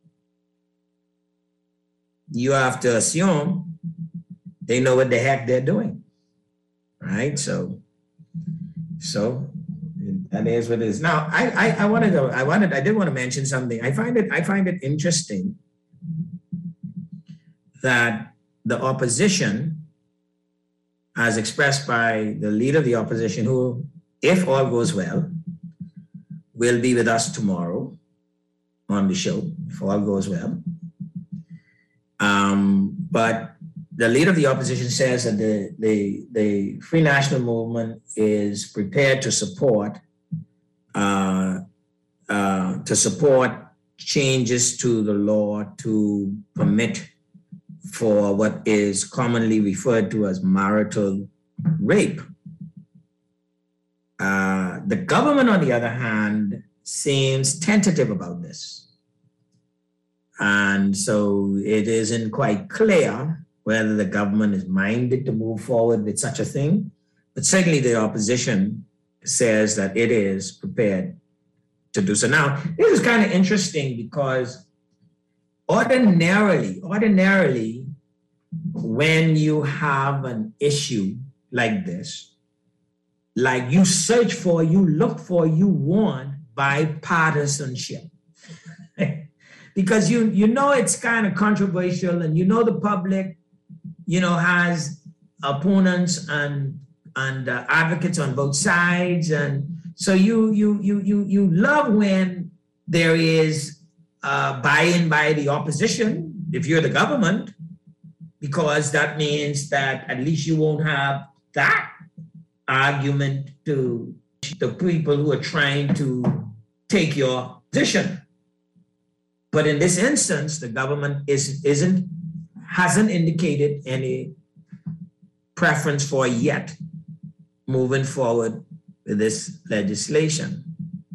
you have to assume they know what the heck they're doing, right? So. So that is what it is. Now, I, I, I wanted to, I wanted, I did want to mention something. I find it, I find it interesting that the opposition, as expressed by the leader of the opposition, who, if all goes well, will be with us tomorrow on the show, if all goes well. Um, but the leader of the opposition says that the, the, the Free National Movement is prepared to support uh, to support changes to the law to permit for what is commonly referred to as marital rape. Uh, the government, on the other hand, seems tentative about this. And so it isn't quite clear whether the government is minded to move forward with such a thing, but certainly the opposition says that it is prepared to do so. Now, this is kind of interesting because ordinarily, ordinarily, when you have an issue like this, like you search for, you look for, you want bipartisanship. Because you you know it's kind of controversial, and you know the public, you know, has opponents and and uh, advocates on both sides, and so you you you you you love when there is uh, buy-in by the opposition if you're the government, because that means that at least you won't have that argument to the people who are trying to take your position. But in this instance, the government is isn't hasn't indicated any preference for yet moving forward with this legislation.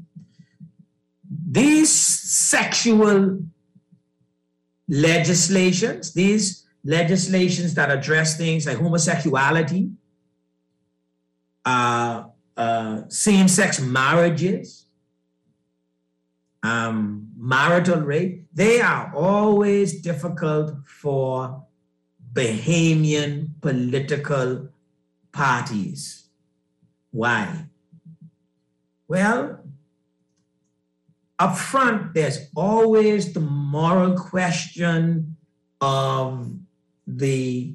These sexual legislations, these legislations that address things like homosexuality, uh, uh, same-sex marriages, um, marital rape, they are always difficult for Bahamian political parties. Why? Well, up front, there's always the moral question of the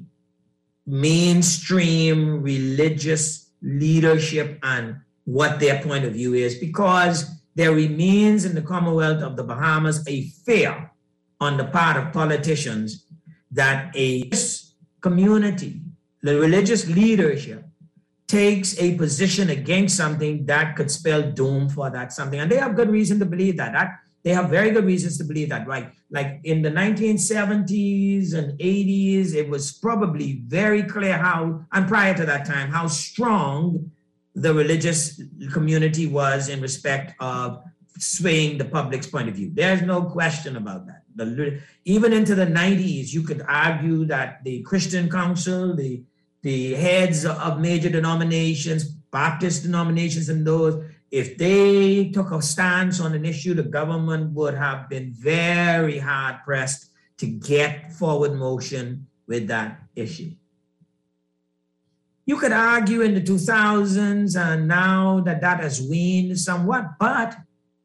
mainstream religious leadership and what their point of view is, because there remains in the Commonwealth of the Bahamas a fear on the part of politicians that a community, the religious leadership, takes a position against something that could spell doom for that something. And they have good reason to believe that. that they have very good reasons to believe that, right? Like in the nineteen seventies and eighties, it was probably very clear how, and prior to that time, how strong the religious community was in respect of swaying the public's point of view. There's no question about that. The, even into the nineties, you could argue that the Christian Council, the the heads of major denominations, Baptist denominations and those, if they took a stance on an issue, the government would have been very hard pressed to get forward motion with that issue. You could argue in the two thousands and now that that has waned somewhat, but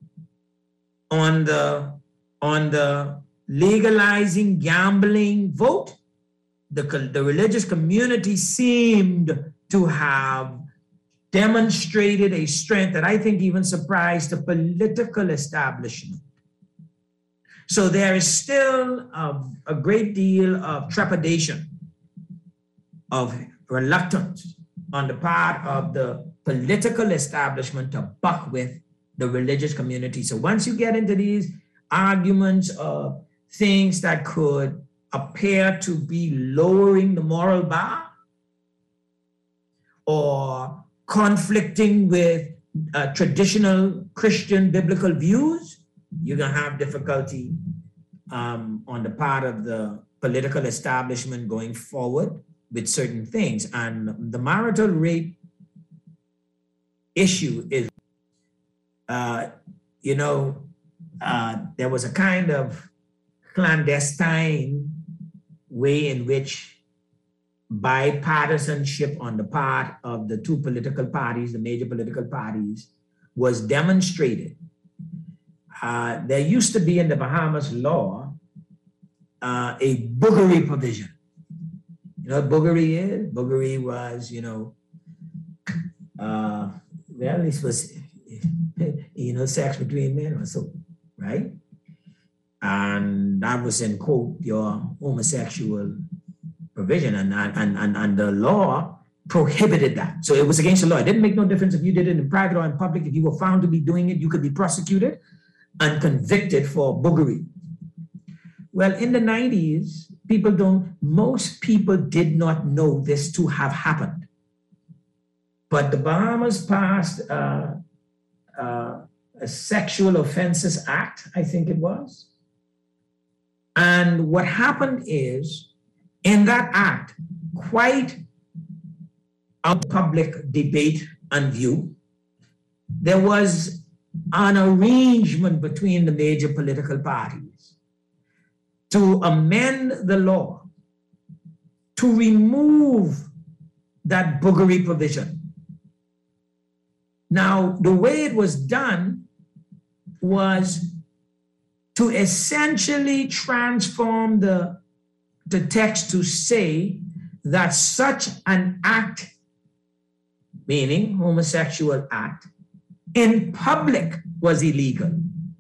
on the, on the legalizing gambling vote, The, the religious community seemed to have demonstrated a strength that I think even surprised the political establishment. So there is still a, a great deal of trepidation, of reluctance on the part of the political establishment to buck with the religious community. So once you get into these arguments of things that could appear to be lowering the moral bar or conflicting with uh, traditional Christian biblical views, you're going to have difficulty um, on the part of the political establishment going forward with certain things. And the marital rape issue is, uh, you know, uh, there was a kind of clandestine way in which bipartisanship on the part of the two political parties, the major political parties, was demonstrated. Uh, there used to be in the Bahamas law uh, a boogery provision. You know what boogery is? Boogery was, you know, uh, well, this was, you know, sex between men or so, right? And that was in quote your homosexual provision, and, and, and, and the law prohibited that. So it was against the law. It didn't make no difference if you did it in private or in public. If you were found to be doing it, you could be prosecuted. and convicted for boogery. Well, in the nineties, people don't, most people did not know this to have happened. But the Bahamas passed uh, uh, a Sexual Offenses Act, I think it was. And what happened is, in that act, quite out of public debate and view, there was an arrangement between the major political parties to amend the law to remove that boogery provision. Now, the way it was done was to essentially transform the, the text to say that such an act, meaning homosexual act, in public was illegal,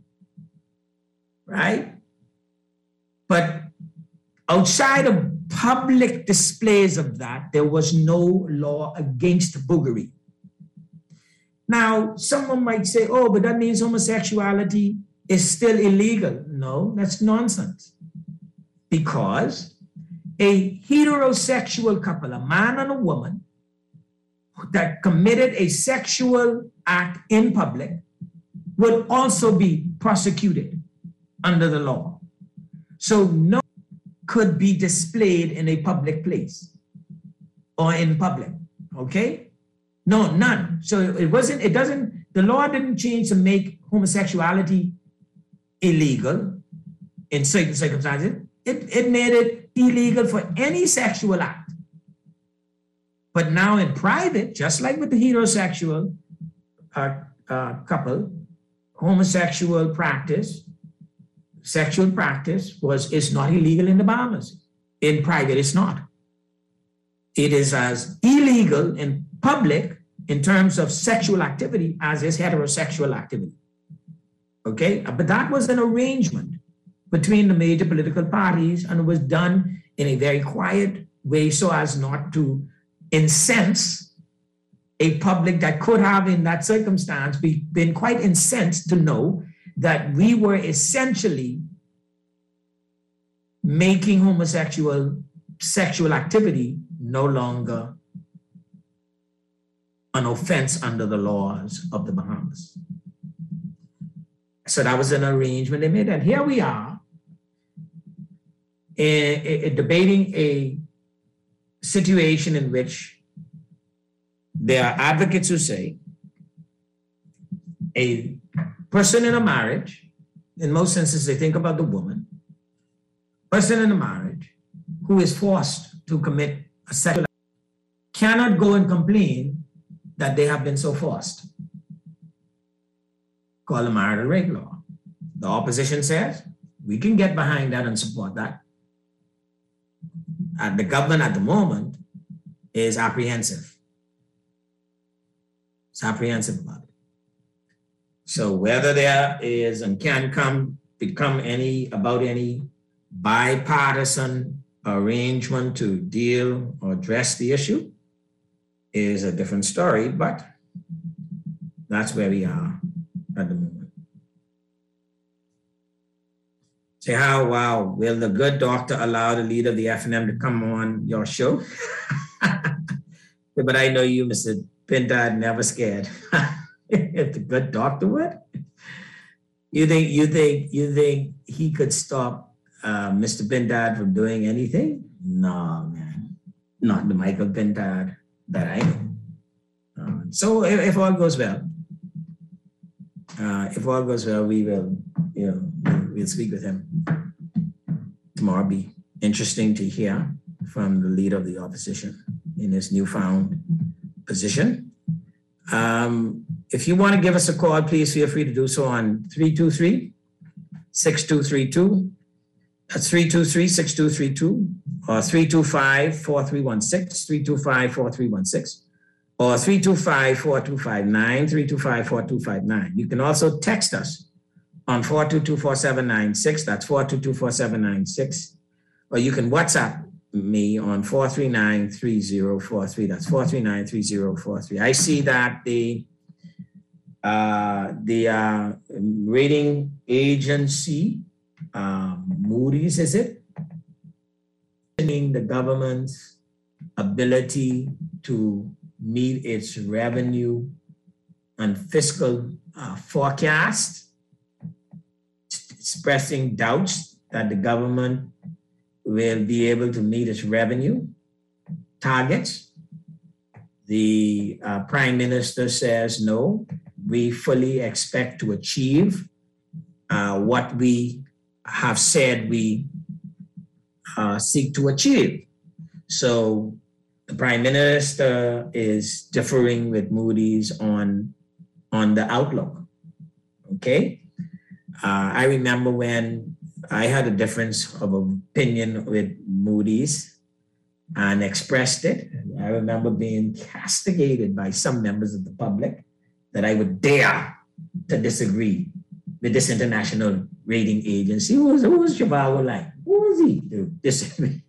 right? But outside of public displays of that, there was no law against boogery. Now, someone might say, oh, but that means homosexuality is still illegal. No, that's nonsense. Because a heterosexual couple, a man and a woman, that committed a sexual act in public would also be prosecuted under the law. So no could be displayed in a public place or in public, okay? No, none. So it wasn't, it doesn't, the law didn't change to make homosexuality illegal in certain circumstances. It, it made it illegal for any sexual act. But now in private, just like with the heterosexual uh, uh, couple, homosexual practice, sexual practice was is not illegal in the Bahamas. In private, it's not. It is as illegal in public in terms of sexual activity as is heterosexual activity. Okay, but that was an arrangement between the major political parties, and it was done in a very quiet way so as not to incense a public that could have in that circumstance be, been quite incensed to know that we were essentially making homosexual sexual activity no longer an offense under the laws of the Bahamas. So that was an arrangement they made. And here we are in, in debating a situation in which there are advocates who say a person in a marriage, in most senses they think about the woman, person in a marriage who is forced to commit a sexual act cannot go and complain that they have been so forced. Called the marital rape law. The opposition says we can get behind that and support that. And the government at the moment is apprehensive. It's apprehensive about it. So whether there is and can come become any about any bipartisan arrangement to deal or address the issue is a different story, but that's where we are at the moment. Say, how, wow, will the good doctor allow the leader of the F N M to come on your show? But I know you, Mister Pintard, never scared. If the good doctor would? You think, you think, you think he could stop uh, Mister Pintard from doing anything? No, man, not the Michael Pintard that I know. Uh, so if, if all goes well, Uh, if all goes well, we will, you know, we'll speak with him tomorrow. It'll be interesting to hear from the leader of the opposition in his newfound position. Um, if you want to give us a call, please feel free to do so on three two three, six two three two. That's three two three, six two three two, or three two five, four three one six, three two five, four three one six. Or three two five, four two five nine, three two five, four two five nine. You can also text us on four two two, four seven nine six. That's four two two, four seven nine six. Or you can WhatsApp me on four three nine, three zero four three. That's four three nine, three zero four three. I see that the Uh, the uh, rating agency, um, Moody's, is it? The government's ability to meet its revenue and fiscal uh, forecast, expressing doubts that the government will be able to meet its revenue targets. The uh, Prime Minister says, no, we fully expect to achieve uh, what we have said we uh, seek to achieve. So the Prime Minister is differing with Moody's on, on the outlook, okay? Uh, I remember when I had a difference of opinion with Moody's and expressed it. I remember being castigated by some members of the public that I would dare to disagree with this international rating agency. Who was, who was Zhivago like? Who was he to disagree?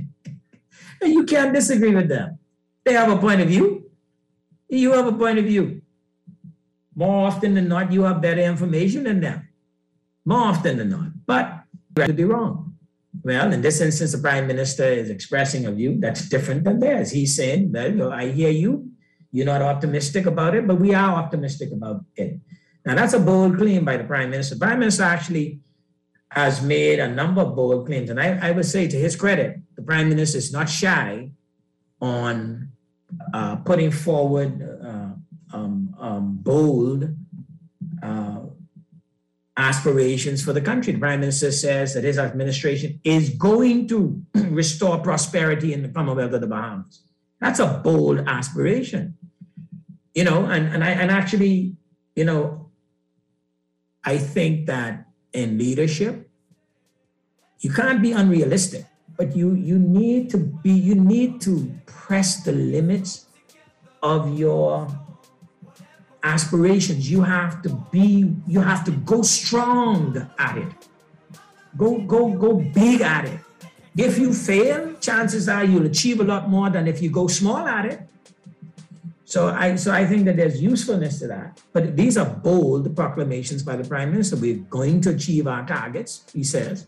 You can't disagree with them. They have a point of view. You have a point of view. More often than not, you have better information than them. More often than not. But you could be wrong. Well, in this instance, the Prime Minister is expressing a view that's different than theirs. He's saying, well, you know, I hear you. You're not optimistic about it, but we are optimistic about it. Now, that's a bold claim by the Prime Minister. The Prime Minister actually has made a number of bold claims. And I, I would say, to his credit, the Prime Minister is not shy on uh, putting forward uh, um, um, bold uh, aspirations for the country. The Prime Minister says that his administration is going to restore prosperity in the Commonwealth of the Bahamas. That's a bold aspiration. You know, and, and I and actually, you know, I think that in leadership, you can't be unrealistic, but you you need to be, you need to press the limits of your aspirations. You have to be, you have to go strong at it. Go, go, go big at it. If you fail, chances are you'll achieve a lot more than if you go small at it. So I, so I think that there's usefulness to that. But these are bold proclamations by the Prime Minister. We're going to achieve our targets, he says,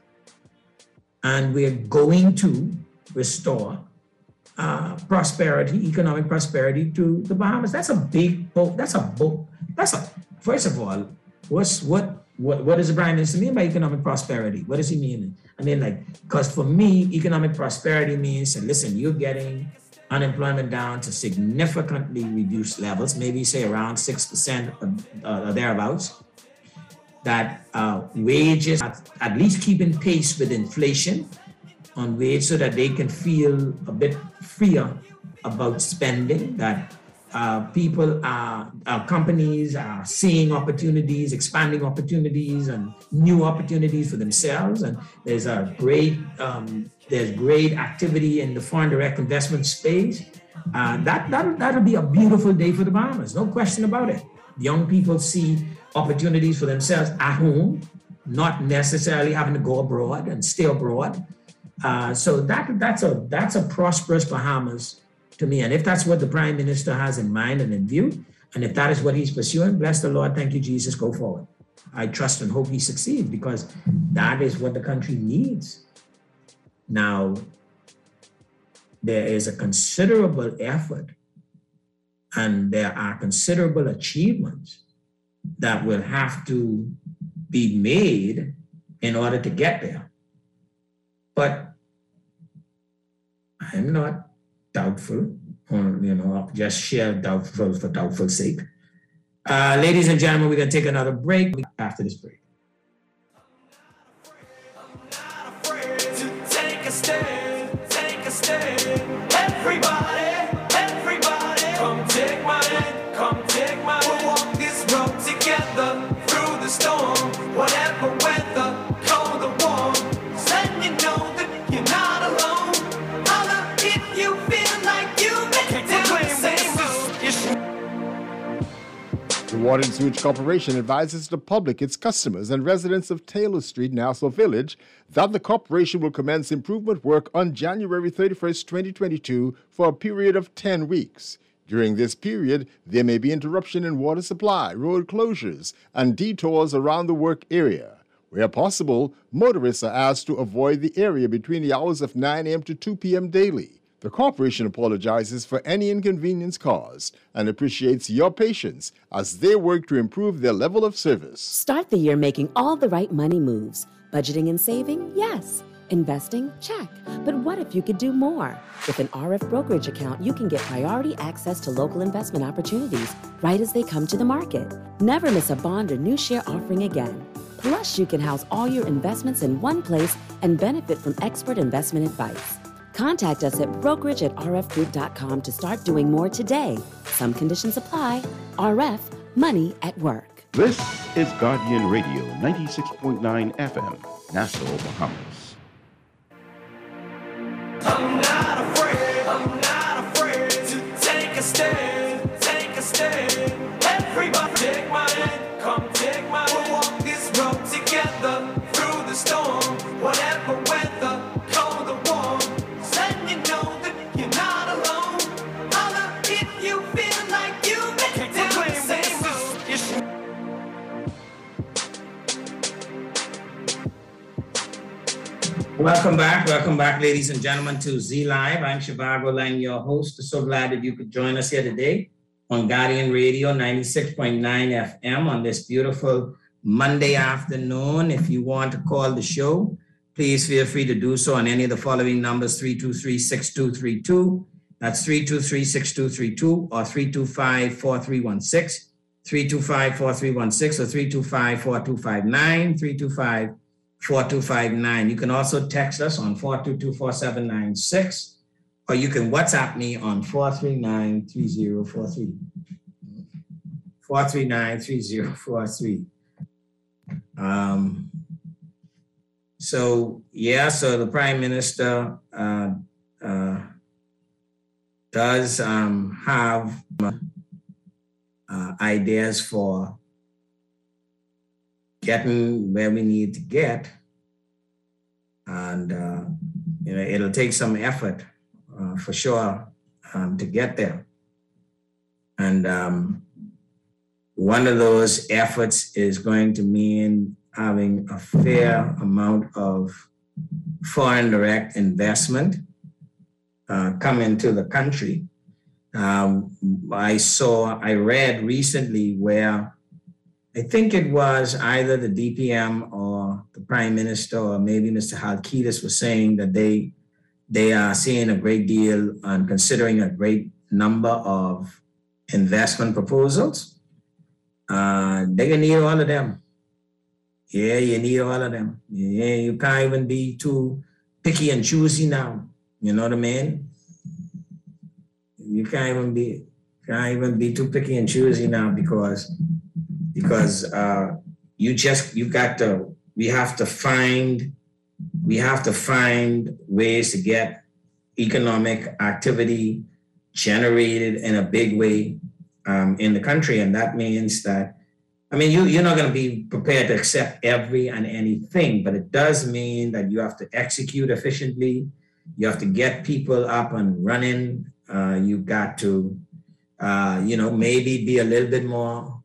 and we're going to restore uh, prosperity, economic prosperity to the Bahamas. That's a big, bold, that's a bold, that's a, first of all, what's, what, what, what does the Prime Minister mean by economic prosperity? What does he mean? I mean, like, because for me, economic prosperity means, and listen, you're getting unemployment down to significantly reduced levels, maybe say around six percent or thereabouts, that uh, wages at, at least keeping pace with inflation on wage so that they can feel a bit freer about spending, that uh, people are, uh, companies are seeing opportunities, expanding opportunities and new opportunities for themselves. And there's a great, um, there's great activity in the foreign direct investment space. Uh, that, that, that'll be a beautiful day for the Bahamas, no question about it. Young people see opportunities for themselves at home, not necessarily having to go abroad and stay abroad. Uh, so that, that's, a, that's a prosperous Bahamas to me. And if that's what the Prime Minister has in mind and in view, and if that is what he's pursuing, bless the Lord, thank you, Jesus, go forward. I trust and hope he succeeds, because that is what the country needs. Now, there is a considerable effort and there are considerable achievements that will have to be made in order to get there. But I'm not doubtful, or, you know, I'll just share doubtful for doubtful's sake. Uh, ladies and gentlemen, we're going to take another break after this break. Take a stand, take a stand. Everybody, everybody, come take my hand, come take my hand. We'll walk this road together through the storm, whatever weather, cold or warm. Letting you know that you're not alone. Holla if you feel like you make it down the same road. The Water and Sewage Corporation advises the public, its customers, and residents of Taylor Street, Nassau Village, that the corporation will commence improvement work on January thirty-first, twenty twenty-two for a period of ten weeks. During this period, there may be interruption in water supply, road closures, and detours around the work area. Where possible, motorists are asked to avoid the area between the hours of nine a.m. to two p.m. daily. The corporation apologizes for any inconvenience caused and appreciates your patience as they work to improve their level of service. Start the year making all the right money moves. Budgeting and saving? Yes. Investing? Check. But what if you could do more? With an R F brokerage account, you can get priority access to local investment opportunities right as they come to the market. Never miss a bond or new share offering again. Plus, you can house all your investments in one place and benefit from expert investment advice. Contact us at brokerage at r f group dot com to start doing more today. Some conditions apply. R F, money at work. This is Guardian Radio, ninety-six point nine F M, Nassau, Bahamas. I'm not afraid, I'm not afraid to take a stand, take a stand. Everybody take my hand, come take my hand. We'll walk this road together through the storm, whatever weather, cold or warm. Letting you know that you're not alone. Holla if you feel like you make it down the same road. Welcome back, welcome back, ladies and gentlemen, to Z Live. I'm Shivago Lang, your host. So glad that you could join us here today on Guardian Radio ninety-six point nine F M on this beautiful Monday afternoon. If you want to call the show, please feel free to do so on any of the following numbers: three two three, six two three two. That's three two three, six two three two, or three two five, four three one six, three two five, four three one six, or three two five, four two five nine, three two five, four two five nine. You can also text us on four two two, four seven nine six, or you can WhatsApp me on four three nine, three zero four three. four three nine, three zero four three. Um, so, yeah, so the Prime Minister uh, uh, does um, have uh, ideas for getting where we need to get. And, uh, you know, it'll take some effort uh, for sure um, to get there. And um, one of those efforts is going to mean having a fair amount of foreign direct investment uh, come into the country. Um, I saw, I read recently where I think it was either the D P M or the Prime Minister or maybe Mister Halkitis was saying that they they are seeing a great deal and considering a great number of investment proposals. Uh, they're gonna need all of them. Yeah, you need all of them. Yeah, you can't even be too picky and choosy now. You know what I mean? You can't even be can't even be too picky and choosy now because because uh, you just you got to we have to find we have to find ways to get economic activity generated in a big way um, in the country, and that means that I mean you you're not going to be prepared to accept every and anything, but it does mean that you have to execute efficiently. You have to get people up and running. Uh, you got to uh, you know maybe be a little bit more.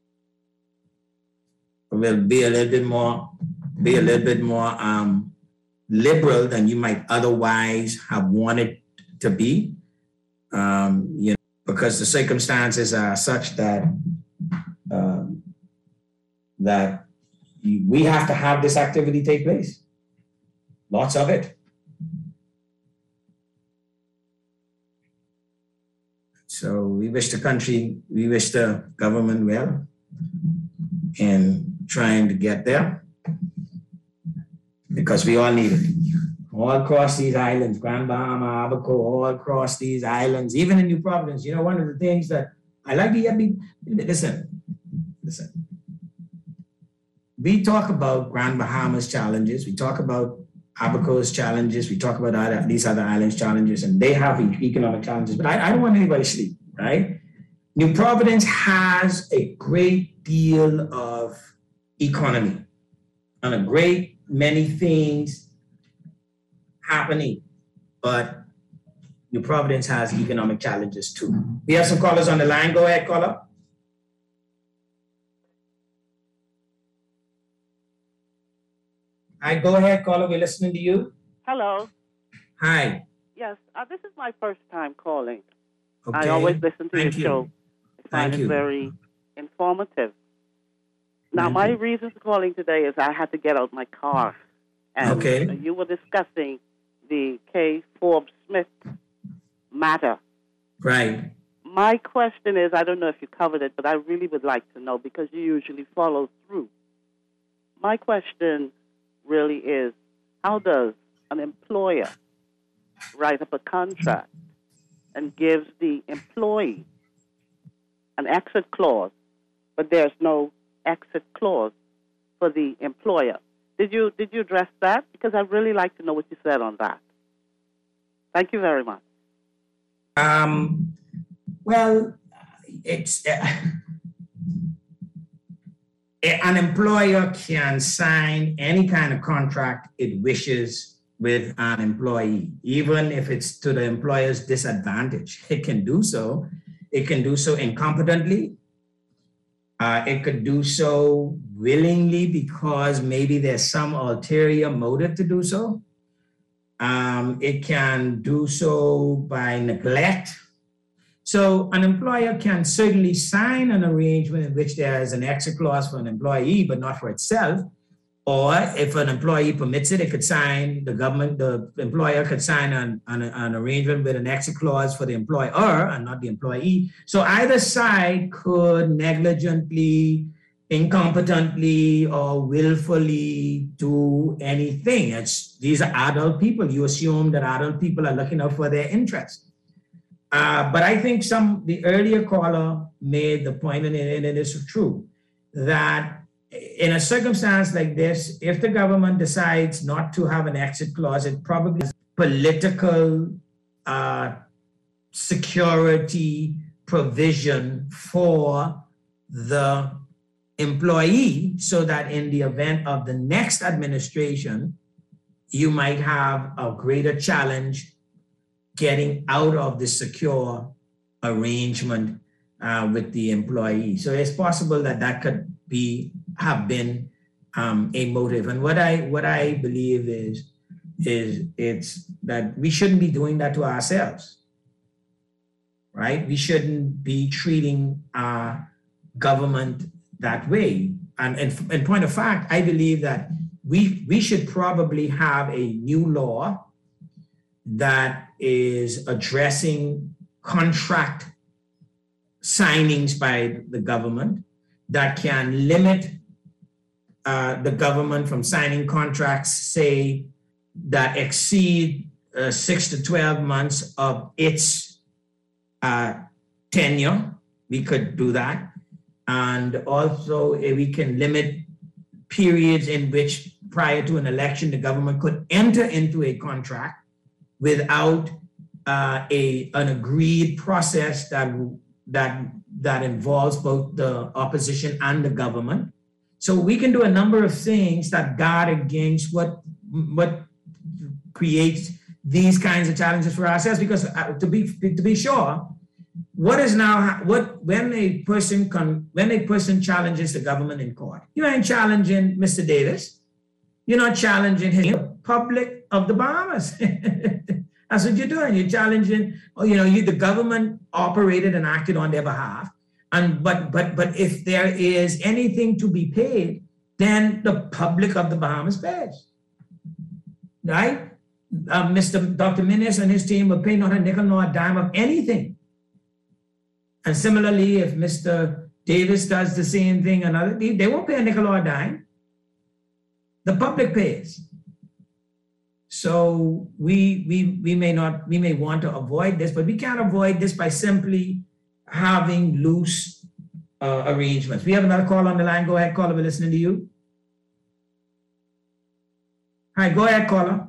Will be a little bit more, be a little bit more um, liberal than you might otherwise have wanted to be, um, you know, because the circumstances are such that um, that we have to have this activity take place. Lots of it. So we wish the country, we wish the government well, and trying to get there because we all need it. All across these islands, Grand Bahama, Abaco, all across these islands, even in New Providence. You know, one of the things that I like to get me, listen, listen. We talk about Grand Bahama's challenges. We talk about Abaco's challenges. We talk about other, these other islands' challenges, and they have economic challenges. But I, I don't want anybody to sleep, right? New Providence has a great deal of economy and a great many things happening, but New Providence has economic challenges too. We have some callers on the line. Go ahead, caller. Hi, go ahead, caller. We're listening to you. Hello. Hi. Yes, uh, this is my first time calling. Okay. I always listen to Thank your you. show. I find Thank it you. very informative. Now, Thank my you. reason for calling today is I had to get out my car. And Okay. uh, you were discussing the K. Forbes Smith matter. Right. My question is, I don't know if you covered it, but I really would like to know because you usually follow through. My question really is, how does an employer write up a contract and gives the employee an exit clause, but there's no exit clause for the employer? Did you did you address that? Because I'd really like to know what you said on that. Thank you very much. Um, well, it's uh, an employer can sign any kind of contract it wishes with an employee, even if it's to the employer's disadvantage. It can do so. It can do so incompetently. Uh, it could do so willingly because maybe there's some ulterior motive to do so. Um, it can do so by neglect. So an employer can certainly sign an arrangement in which there is an exit clause for an employee, but not for itself. Or if an employee permits it, it could sign, the government, the employer could sign an, an, an arrangement with an exit clause for the employer and not the employee. So either side could negligently, incompetently, or willfully do anything. It's, these are adult people. You assume that adult people are looking out for their interests. Uh, but I think some, the earlier caller made the point, and it, and it is true, that in a circumstance like this, if the government decides not to have an exit clause, it probably has political uh, security provision for the employee, so that in the event of the next administration, you might have a greater challenge getting out of the secure arrangement uh, with the employee. So it's possible that that could be have been um, a motive. And what I what I believe is is it's that we shouldn't be doing that to ourselves, right? We shouldn't be treating our government that way. And in, in point of fact, I believe that we we should probably have a new law that is addressing contract signings by the government that can limit uh, the government from signing contracts, say, that exceed uh, six to twelve months of its uh, tenure. We could do that. And also uh, we can limit periods in which prior to an election, the government could enter into a contract without uh, a, an agreed process that, that, that involves both the opposition and the government. So we can do a number of things that guard against what, what creates these kinds of challenges for ourselves. Because uh, to be to be sure, what is now what when a person con, when a person challenges the government in court, you ain't challenging Mister Davis. You're not challenging his public of the Bahamas. That's what you're doing. You're challenging, or you know, you the government operated and acted on their behalf. And but but but if there is anything to be paid, then the public of the Bahamas pays, right? Uh, Mister Doctor Minnis and his team will pay not a nickel nor a dime of anything. And similarly, if Mister Davis does the same thing, another they won't pay a nickel or a dime. The public pays. So we we we may not we may want to avoid this, but we can't avoid this by simply having loose uh, arrangements. We have another call on the line. Go ahead, caller. We're listening to you. Hi, go ahead, caller.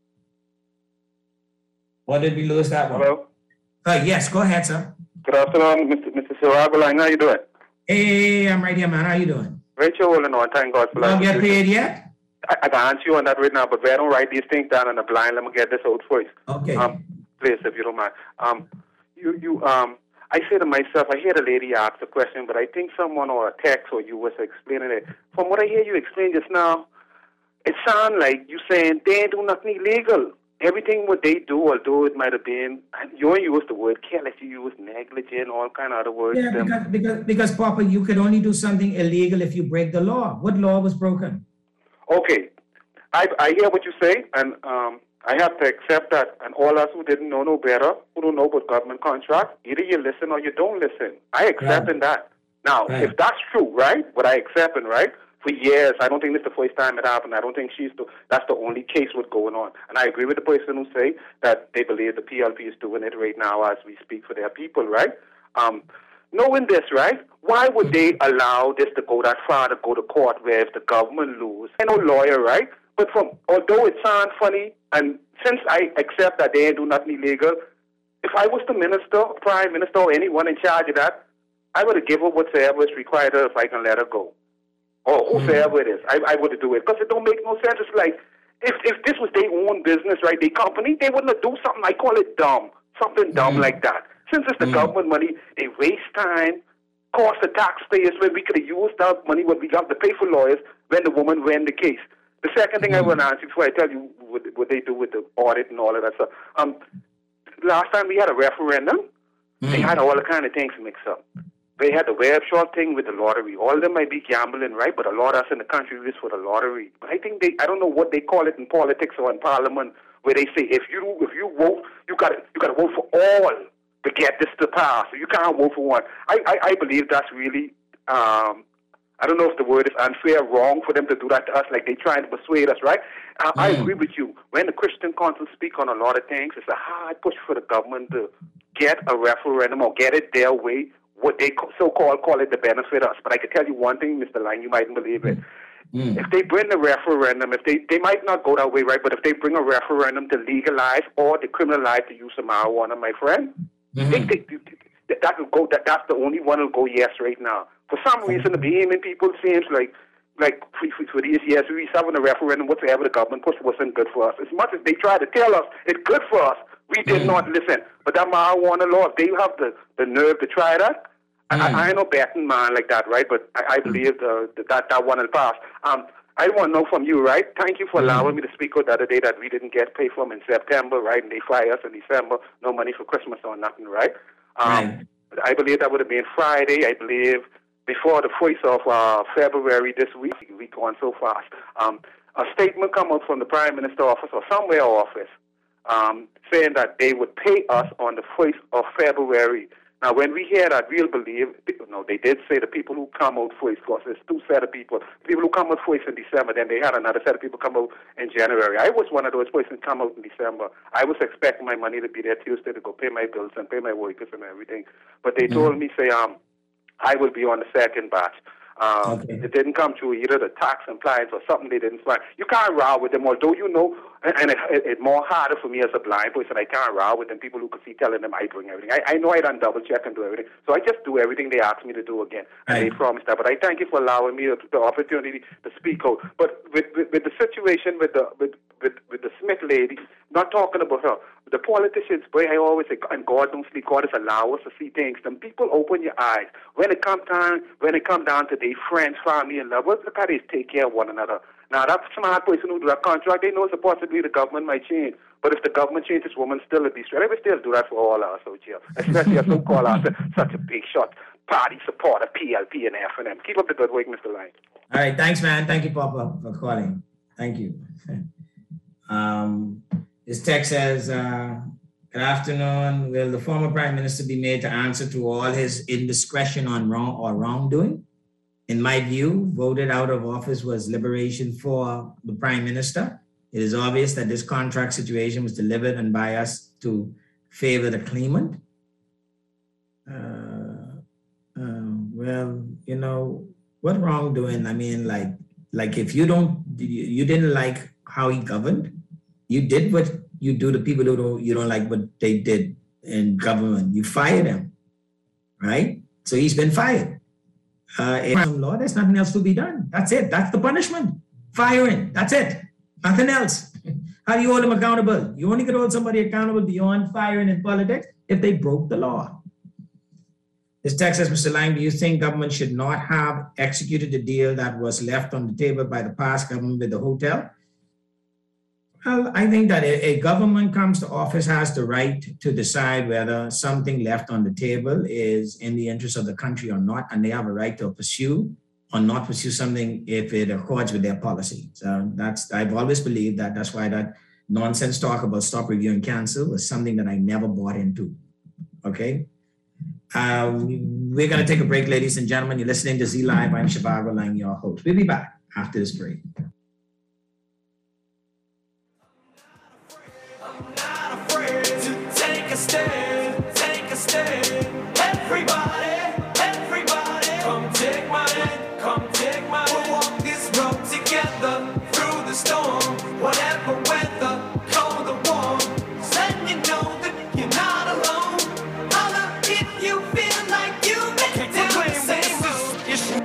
Or did we lose that one? Hello? Uh, yes, go ahead, sir. Good afternoon, Mister Mister Siragulang. How you doing? Hey, I'm right here, man. How you doing? Rachel holding on. Thank God for life. Don't get paid yet? I, I can answer you on that right now, but we don't write these things down on the blind. Let me get this out first. Okay. Um, place, if you don't mind. Um, you, you, um, I say to myself, I hear the lady ask the question, but I think someone or a text or you was explaining it. From what I hear you explain just now, it sounds like you saying they ain't do nothing illegal. Everything what they do, although it might have been, you don't use the word careless, you use negligent, all kind of other words. Yeah, because, because, because, Papa, you could only do something illegal if you break the law. What law was broken? Okay, I, I hear what you say, and um, I have to accept that. And all us who didn't know no better, who don't know about government contracts, either you listen or you don't listen. I accept in that. Now, Right. if that's true, right, what I accept in, right, for years, I don't think this is the first time it happened. I don't think she's the, that's the only case what's going on. And I agree with the person who say that they believe the P L P is doing it right now as we speak for their people, right? Um, knowing this, right, why would they allow this to go that far, to go to court where if the government lose? I'm no lawyer, right? But from although it sounds funny, and since I accept that they ain't do nothing illegal, if I was the minister, prime minister, or anyone in charge of that, I would have given her whatsoever is required of her if I can let her go. Or whosoever it is, I, I would do it. Because it don't make no sense. It's like, if, if this was their own business, right, their company, they wouldn't have do something, I call it dumb, something dumb like that. Since it's the government money, they waste time, cost the taxpayers when we could have used that money, what we got to pay for lawyers when the woman win the case. The second thing I want to answer before I tell you what, what they do with the audit and all of that stuff. Um, last time we had a referendum, they had all the kind of things mixed up. They had the web shop thing with the lottery. All of them might be gambling, right? But a lot of us in the country is for the lottery. But I think they, I don't know what they call it in politics or in parliament, where they say if you if you vote, you got you got to vote for all to get this to pass. You can't vote for one. I I, I believe that's really um, I don't know if the word is unfair, wrong for them to do that to us, like they trying to persuade us, right? Uh, I agree with you. When the Christian Council speak on a lot of things, it's a hard push for the government to get a referendum or get it their way. What they so-called call it to benefit us. But I can tell you one thing, Mister Lang, you mightn't believe it. Mm. If they bring the referendum, if they, they might not go that way, right? But if they bring a referendum to legalize or decriminalize the use of marijuana, my friend, mm-hmm. they, they, they, that will go. That that's the only one will go yes right now. For some reason, the Bahamian people seems like like for, for, for these years we having a referendum whatsoever the government pushed wasn't good for us. As much as they try to tell us it's good for us, we did mm. not listen. But that marijuana law, if they have the, the nerve to try that. Mm. I, I ain't no betting man like that, right? But I, I believe the, the, that that one will pass. Um, I want to know from you, right? Thank you for allowing me to speak out the other day that we didn't get paid from in September, right? And they fire us in December, no money for Christmas or nothing, right? Um, right. I believe that would have been Friday. I believe before the first of uh, February this week. We gone so fast. Um, a statement come out from the Prime Minister office or somewhere office um, saying that they would pay us on the first of February. Now, when we hear that, we'll believe, no, they did say the people who come out first, because there's two set of people. People who come out first in December, then they had another set of people come out in January. I was one of those persons come out in December. I was expecting my money to be there Tuesday to go pay my bills and pay my workers and everything. But they mm-hmm. told me, say, um, I will be on the second batch. Um, okay. It didn't come through either the tax compliance or something they didn't find. You can't row with them, although you know, and, and it's it, it more harder for me as a blind person. I can't row with them, people who could see telling them I bring everything. I, I know I done double check and do everything. So I just do everything they ask me to do again. And right. they promised that. But I thank you for allowing me the opportunity to speak out. But with, with, with the situation with the with, with, with the Smith lady, not talking about her, the politicians, boy, I always say, and God don't sleep, God is allow us to see things. Then people open your eyes. When it comes time, when it comes down to their friends, family, and lovers, look how they take care of one another. Now, that smart person who do that contract, they know it's a possibility the government might change. But if the government changes, women still will be straight. I will still do that for all our out here, especially a so-called us, such a big shot party supporter, P L P and F and M. Keep up the good work, Mister Lang. All right, thanks, man. Thank you, Papa, for calling. Thank you. um, this text says, uh, good afternoon. Will the former Prime Minister be made to answer to all his indiscretion on wrong or wrongdoing? In my view, voted out of office was liberation for the Prime Minister. It is obvious that this contract situation was delivered and by us to favor the claimant. Uh, uh, well, you know, what wrongdoing? I mean, like, like if you don't, you didn't like how he governed, you did what you do to people who don't, you don't like what they did in government. You fired him, right? So he's been fired. Uh, in law, there's nothing else to be done. That's it. That's the punishment. Firing. That's it. Nothing else. How do you hold them accountable? You only can hold somebody accountable beyond firing in politics if they broke the law. This text says, Mister Lang, do you think government should not have executed the deal that was left on the table by the past government with the hotel? Well, I think that a, a government comes to office has the right to decide whether something left on the table is in the interest of the country or not, and they have a right to pursue or not pursue something if it accords with their policy. So that's, I've always believed that. That's why that nonsense talk about stop, review, and cancel was something that I never bought into, okay? Um, we're gonna take a break, ladies and gentlemen. You're listening to Z Live. I'm Shivago Lang, your host. We'll be back after this break. Take a stand, take a stand. Everybody, everybody, come take my hand, come take my hand. We'll walk this road together through the storm, whatever weather, cold or warm. Let you know that you're not alone. Holla if you feel like you've been down the same road.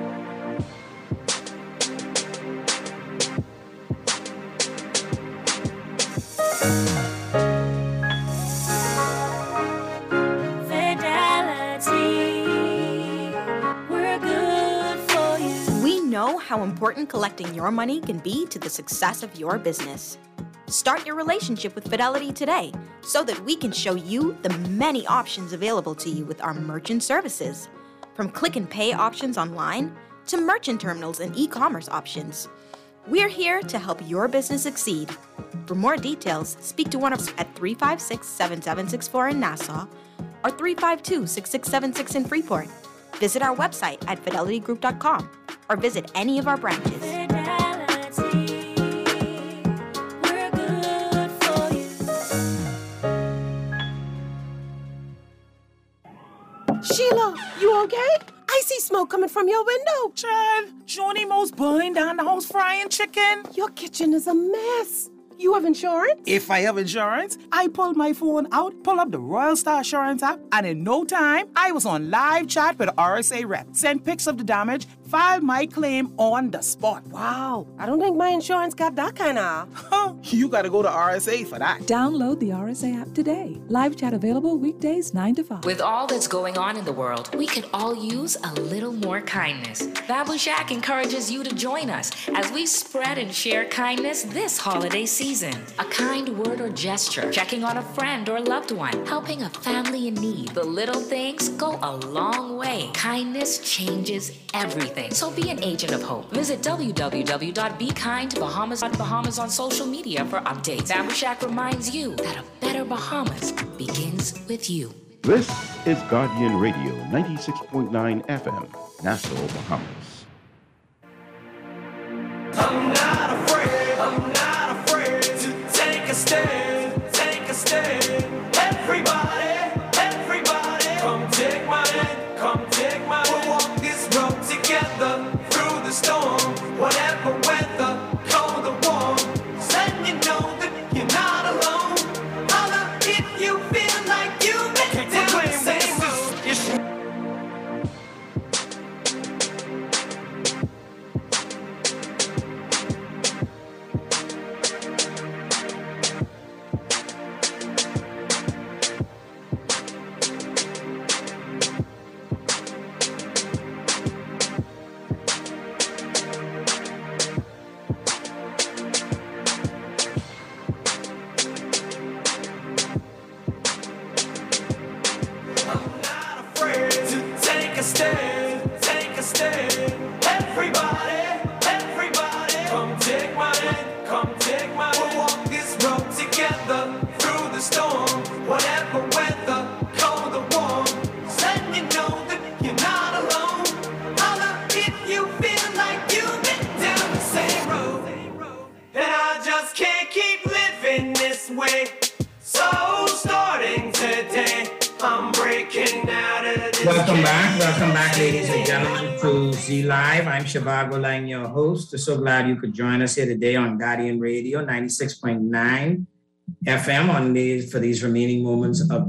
Know how important collecting your money can be to the success of your business. Start your relationship with Fidelity today so that we can show you the many options available to you with our merchant services. From click and pay options online to merchant terminals and e-commerce options. We're here to help your business succeed. For more details, speak to one of us at three five six, seven seven six four in Nassau or three five two, six six seven six in Freeport. Visit our website at fidelity group dot com or visit any of our branches. Sheila, you okay? I see smoke coming from your window. Child, Johnny Mo's burning down the house frying chicken. Your kitchen is a mess. You have insurance? If I have insurance, I pulled my phone out, pull up the Royal Star Assurance app, and in no time, I was on live chat with the R S A rep. Sent pics of the damage, filed my claim on the spot. Wow, I don't think my insurance got that kind of. Huh, you gotta go to R S A for that. Download the R S A app today. Live chat available weekdays nine to five. With all that's going on in the world, we could all use a little more kindness. Babu Shack encourages you to join us as we spread and share kindness this holiday season. A kind word or gesture, checking on a friend or loved one, helping a family in need. The little things go a long way. Kindness changes everything. So be an agent of hope. Visit w w w dot be kind bahamas dot bahamas on social media for updates. Babu Shack reminds you that a better Bahamas begins with you. This is Guardian Radio ninety-six point nine F M, Nassau, Bahamas. I'm not afraid, I'm not afraid to take a stand, take a stand. Everybody, everybody, come take my hand, come take my hand. We'll walk this road together through the storm, whatever weather, cold or warm. Let you know that you're not alone. Holla if you feel like you've been down the same road. Welcome back. Welcome back, ladies and gentlemen, to Z Live. I'm Shivago Lang, your host. So glad you could join us here today on Guardian Radio ninety-six point nine F M on these for these remaining moments of the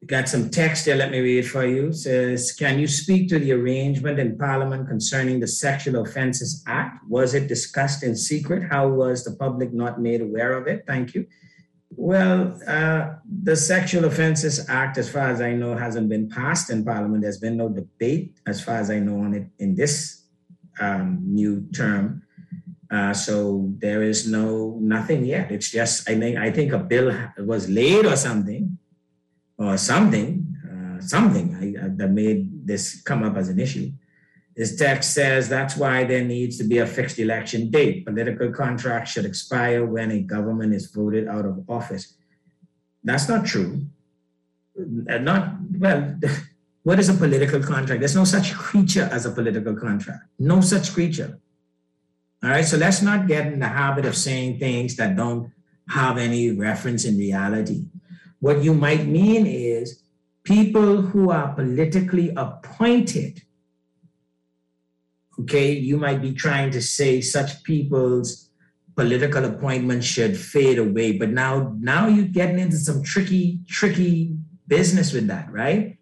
Got some text there, let me read for you. It says, can you speak to the arrangement in Parliament concerning the Sexual Offences Act? Was it discussed in secret? How was the public not made aware of it? Thank you. Well, uh, the Sexual Offences Act, as far as I know, hasn't been passed in Parliament. There's been no debate, as far as I know, on it in this um, new term. Uh, so there is no nothing yet. It's just, I think, I think a bill was laid or something. or something, uh, something I, I, that made this come up as an issue. This text says that's why there needs to be a fixed election date. Political contracts should expire when a government is voted out of office. That's not true. Not, well, what is a political contract? There's no such creature as a political contract. No such creature. All right, so let's not get in the habit of saying things that don't have any reference in reality. What you might mean is people who are politically appointed, okay, you might be trying to say such people's political appointments should fade away, but now, now you're getting into some tricky, tricky business with that, right?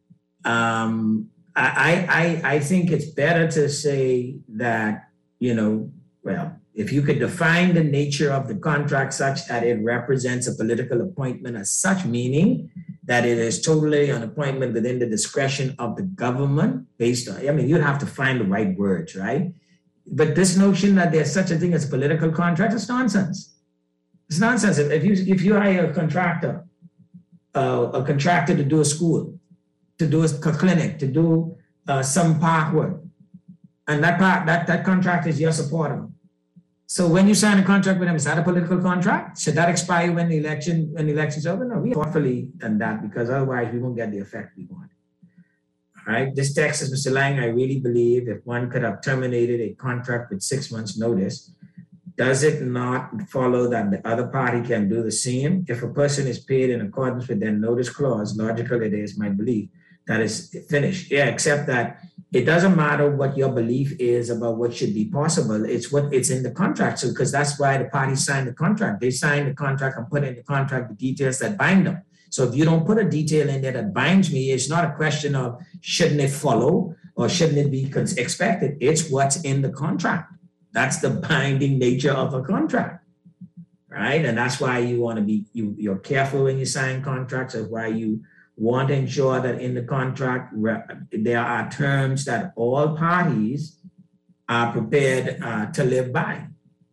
Um, I, I, I think it's better to say that, you know, well, if you could define the nature of the contract such that it represents a political appointment as such, meaning that it is totally an appointment within the discretion of the government based on, I mean, you'd have to find the right words, right? But this notion that there's such a thing as a political contract is nonsense. It's nonsense. If you, if you hire a contractor, uh, a contractor to do a school, to do a clinic, to do uh, some park work, and that part, that, that contract is your supporter. So when you sign a contract with them, is that a political contract? Should that expire when the election, when the election's over? No, we thoughtfully done that because otherwise we won't get the effect we want. All right, this text is, Mister Lang, I really believe if one could have terminated a contract with six months notice, does it not follow that the other party can do the same? If a person is paid in accordance with their notice clause, logical it is my belief that is finished. Yeah, except that it doesn't matter what your belief is about what should be possible. It's what it's in the contract. So, because that's why the parties signed the contract. They signed the contract and put in the contract the details that bind them. So if you don't put a detail in there that binds me, it's not a question of shouldn't it follow or shouldn't it be expected. It's what's in the contract. That's the binding nature of a contract, right? And that's why you want to be, you, you're careful when you sign contracts. That's why you want to ensure that in the contract, there are terms that all parties are prepared uh, to live by.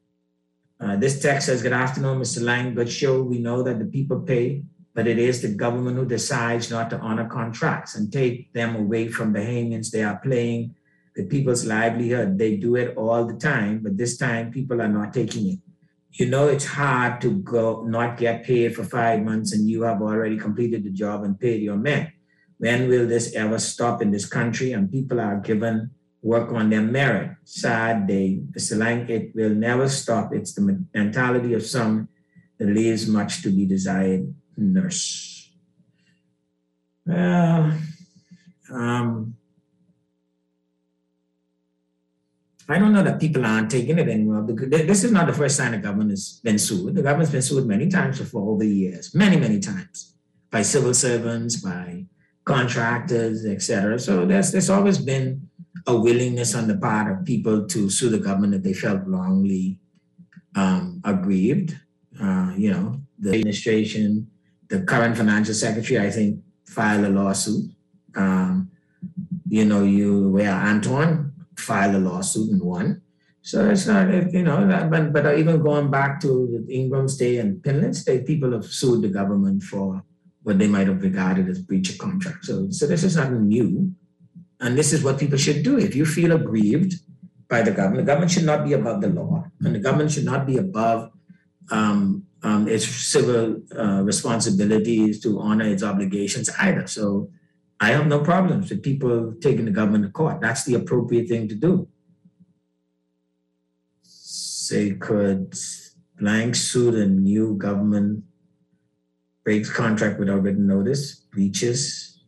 Uh, this text says, good afternoon, Mister Lang, good show. We know that the people pay, but it is the government who decides not to honor contracts and take them away from the Bahamians. They are playing with people's livelihood. They do it all the time, but this time people are not taking it. You know, it's hard to go not get paid for five months and you have already completed the job and paid your men. When will this ever stop in this country? And people are given work on their merit. Sad day. Mister Lang, it will never stop. It's the mentality of some that leaves much to be desired. Nurse. Well, um, I don't know that people aren't taking it anymore. Because this is not the first time the government has been sued. The government's been sued many times before over the years, many, many times, by civil servants, by contractors, et cetera. So there's, there's always been a willingness on the part of people to sue the government if they felt wrongly um, aggrieved. Uh, you know, the administration, the current financial secretary, I think, filed a lawsuit. Um, you know, you, where Antoine filed a lawsuit and won. So it's not, you know, but, but even going back to the Ingram State and Pinland State, people have sued the government for what they might have regarded as breach of contract. So, so this is nothing new. And this is what people should do. If you feel aggrieved by the government, the government should not be above the law. And the government should not be above um, um, its civil uh, responsibilities to honor its obligations either. So I have no problems with people taking the government to court. That's the appropriate thing to do. Say, could Blank sue the new government, breaks contract without written notice, breaches?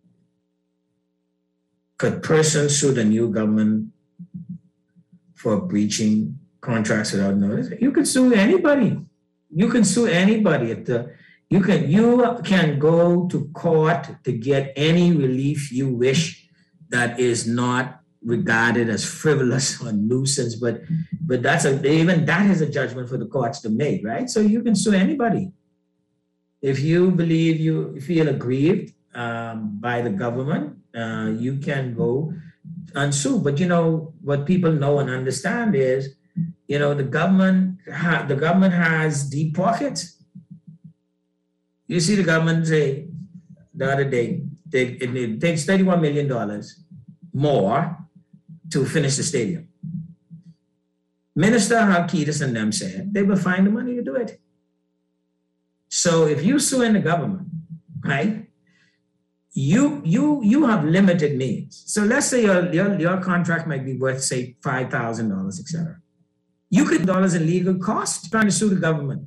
Could person sue the new government for breaching contracts without notice? You could sue anybody. You can sue anybody if the You can you can go to court to get any relief you wish that is not regarded as frivolous or nuisance, but but that's a even that is a judgment for the courts to make, right? So you can sue anybody. If you believe you feel aggrieved um, by the government, uh, you can go and sue. But you know what people know and understand is, you know, the government ha- the government has deep pockets. You see the government say the other day, they, it, it takes thirty-one million dollars more to finish the stadium. Minister Halkitis and them said they will find the money to do it. So if you sue in the government, right, you you you have limited means. So let's say your your, your contract might be worth, say, five thousand dollars, et cetera. You could dollars in legal costs trying to sue the government.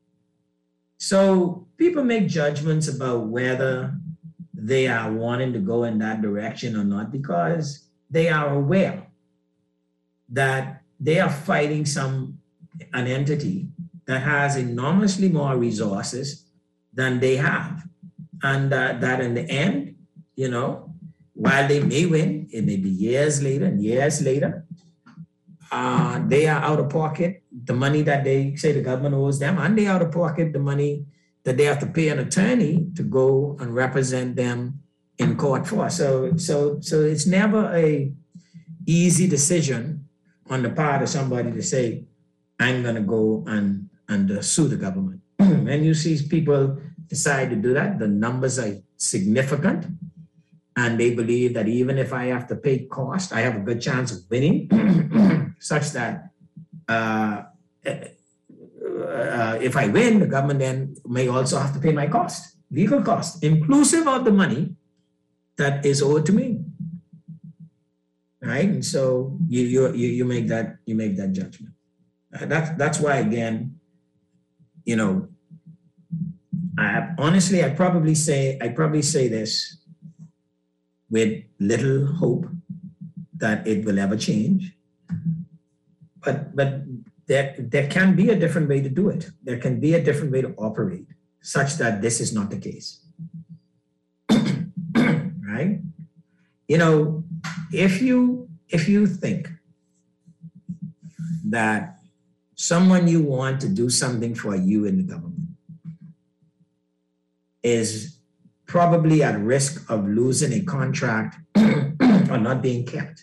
So people make judgments about whether they are wanting to go in that direction or not because they are aware that they are fighting some an entity that has enormously more resources than they have. And uh, that in the end, you know, while they may win, it may be years later and years later, uh, they are out of pocket the money that they say the government owes them, and they out of pocket the money that they have to pay an attorney to go and represent them in court for. So, so, so it's never a easy decision on the part of somebody to say, I'm going to go and, and uh, sue the government. When you see people decide to do that, the numbers are significant, and they believe that even if I have to pay cost, I have a good chance of winning, such that uh, uh, if I win, the government then may also have to pay my cost, legal cost, inclusive of the money that is owed to me. Right, and so you you you, you make that you make that judgment. Uh, that's that's why again, you know, I honestly I probably say I probably say this with little hope that it will ever change. But but there there can be a different way to do it. There can be a different way to operate, such that this is not the case. Right? You know, if you if you think that someone you want to do something for you in the government is probably at risk of losing a contract or not being kept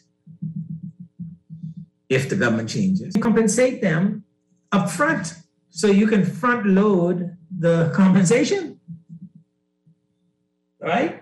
if the government changes, compensate them up front so you can front load the compensation, right?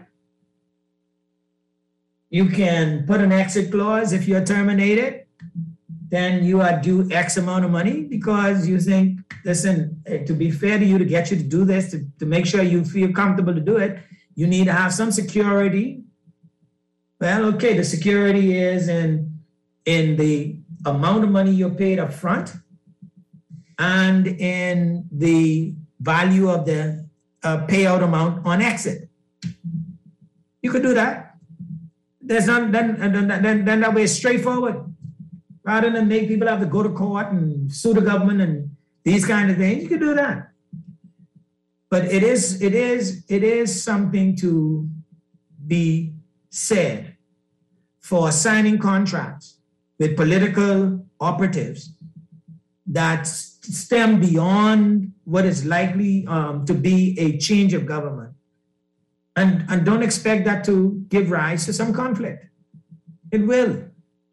You can put an exit clause if you're terminated, then you are due X amount of money because you think, listen, to be fair to you, to get you to do this, to, to make sure you feel comfortable to do it, you need to have some security. Well, okay, the security is in, in the amount of money you're paid up front and in the value of the uh, payout amount on exit. You could do that. There's not, then, then, then, then that way it's straightforward. Rather than make people have to go to court and sue the government and these kind of things, you can do that. But it is, it is, it is something to be said for signing contracts with political operatives that stem beyond what is likely um, to be a change of government. And, and don't expect that to give rise to some conflict. It will.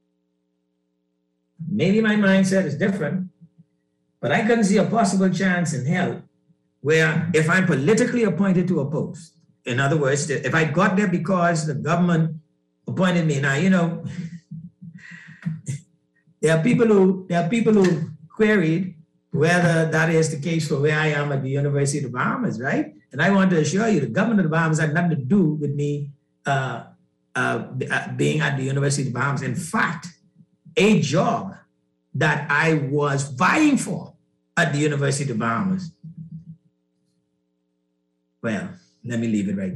Maybe my mindset is different, but I couldn't see a possible chance in hell where if I'm politically appointed to a post, in other words, if I got there because the government appointed me. Now, you know, there are people who there are people who queried whether that is the case for where I am at the University of the Bahamas, right? And I want to assure you, the government of the Bahamas had nothing to do with me uh, uh, being at the University of the Bahamas. In fact, a job that I was vying for at the University of the Bahamas. Well, let me leave it right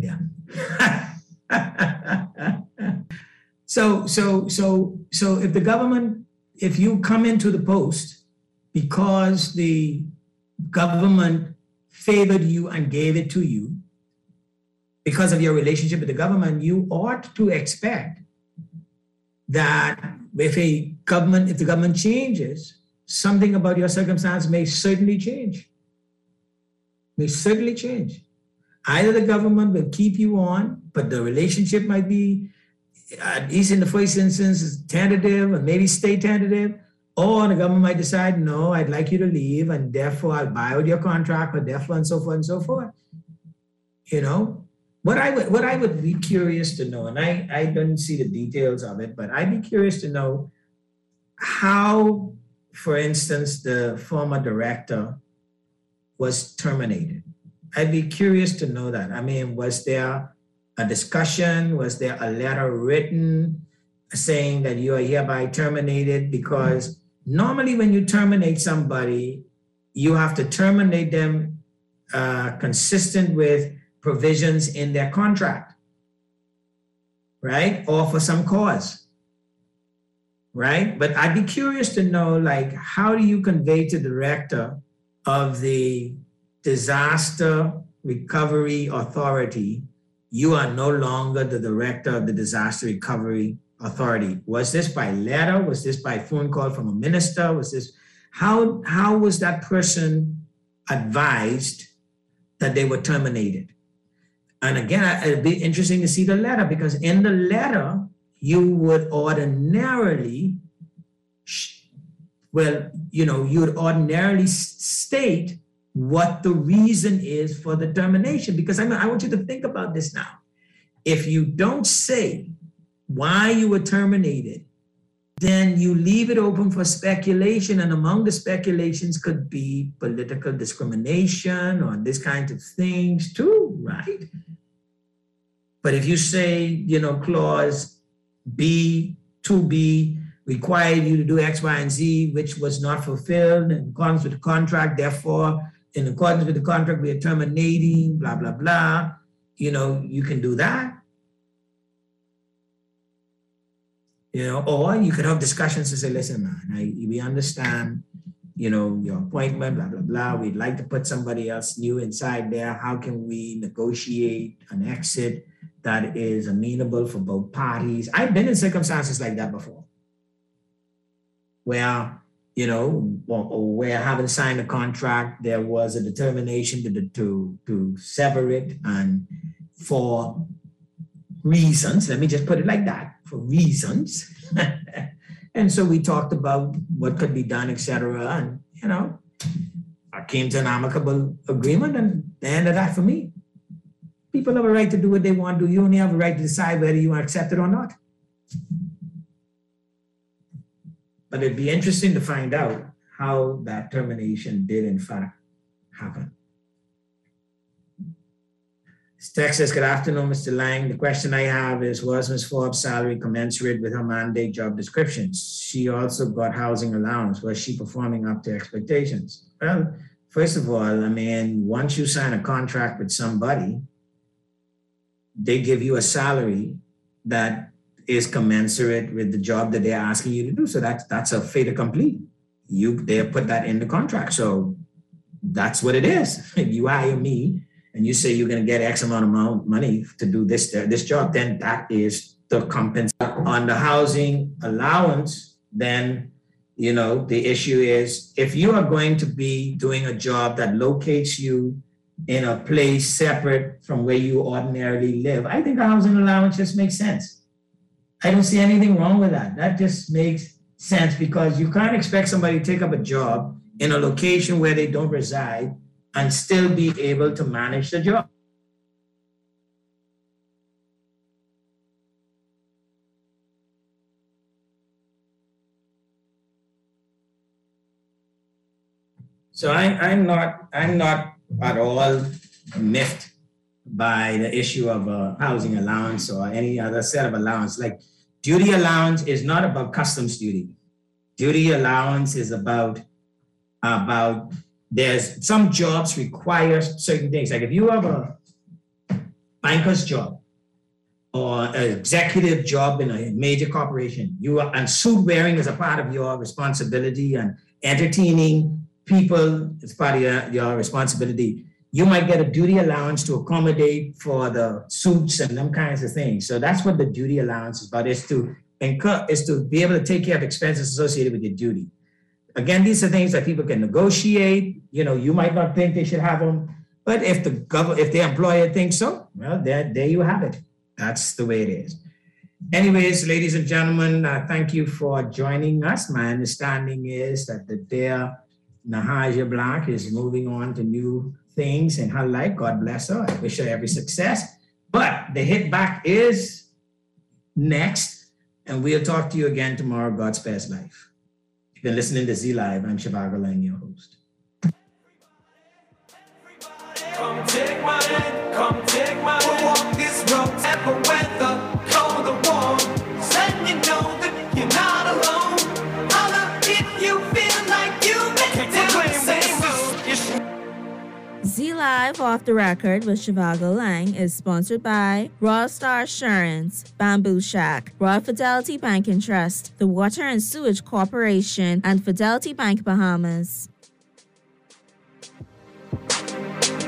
there. so, so, so, so if the government, if you come into the post because the government favored you and gave it to you because of your relationship with the government, you ought to expect that if a government, if the government changes, something about your circumstance may certainly change. May certainly change. Either the government will keep you on, but the relationship might be, at least in the first instance, tentative and maybe stay tentative, or the government might decide, no, I'd like you to leave, and therefore I'll buy out your contract, or therefore, and so forth and so forth. You know, what I would what I would be curious to know, and I, I don't see the details of it, but I'd be curious to know how, for instance, the former director was terminated. I'd be curious to know that. I mean, was there a discussion? Was there a letter written saying that you are hereby terminated? Because normally when you terminate somebody, you have to terminate them uh, consistent with provisions in their contract, right? Or for some cause, right? But I'd be curious to know, like, how do you convey to the director of the Disaster Recovery Authority, you are no longer the director of the Disaster Recovery Authority? Was this by letter? Was this by phone call from a minister? Was this, how, how was that person advised that they were terminated? And again, it'd be interesting to see the letter, because in the letter, you would ordinarily, well, you know, you would ordinarily state what the reason is for the termination. Because I mean, I want you to think about this now. If you don't say why you were terminated, then you leave it open for speculation. And among the speculations could be political discrimination or this kind of things too, right? But if you say, you know, clause B, two B, required you to do X, Y, and Z, which was not fulfilled in accordance with the contract, therefore, in accordance with the contract, we are terminating, blah, blah, blah. You know, you can do that. You know, or you could have discussions to say, listen, man, I, we understand, you know, your appointment, blah, blah, blah. We'd like to put somebody else new inside there. How can we negotiate an exit that is amenable for both parties? I've been in circumstances like that before, where, you know, or, or where having signed a contract, there was a determination to, to, to sever it, and for reasons, let me just put it like that, for reasons. And so we talked about what could be done, et cetera. And, you know, I came to an amicable agreement, and the end of that for me. People have a right to do what they want to do. You only have a right to decide whether you want to accept it or not. But it'd be interesting to find out how that termination did in fact happen. This text says, good afternoon, Mister Lang. The question I have is, was Miz Forbes' salary commensurate with her mandate job descriptions? She also got housing allowance. Was she performing up to expectations? Well, first of all, I mean, once you sign a contract with somebody, they give you a salary that is commensurate with the job that they're asking you to do. So that's that's a fait accompli. You they put that in the contract. So that's what it is. If you hire me and you say you're going to get X amount of money to do this this job, then that is the compensation. On the housing allowance, then, you know, the issue is, if you are going to be doing a job that locates you in a place separate from where you ordinarily live, I think a housing allowance just makes sense. I don't see anything wrong with that. That just makes sense, because you can't expect somebody to take up a job in a location where they don't reside and still be able to manage the job. So I, I'm not, I'm not at all miffed by the issue of a housing allowance or any other set of allowance. Like, duty allowance is not about customs duty. Duty allowance is about, about there's some jobs require certain things. Like if you have a banker's job or an executive job in a major corporation, you are, and suit wearing is a part of your responsibility, and entertaining people is part of your, your responsibility. you might get a duty allowance to accommodate for the suits and them kinds of things. So that's what the duty allowance is about, is to incur, is to be able to take care of expenses associated with your duty. Again, these are things that people can negotiate. You know, you might not think they should have them, but if the government, if the employer thinks so, well, there, there you have it. That's the way it is. Anyways, ladies and gentlemen, uh, thank you for joining us. My understanding is that the dear Nahaja Black is moving on to new things in her life. God bless her. I wish her every success. But the hit back is next, and we'll talk to you again tomorrow. God spares life. You've been listening to Z Live. I'm Shivago Lang, your host. Come take my hand, come take my hand. We'll walk this road, ever weather, cold or warm. Let you know that you're not alone. Holla if you feel like you've been down the same road. Z Live Off the Record with Shivago Lang is sponsored by Royal Star Assurance, Bamboo Shack, Royal Fidelity Bank and Trust, the Water and Sewage Corporation, and Fidelity Bank Bahamas.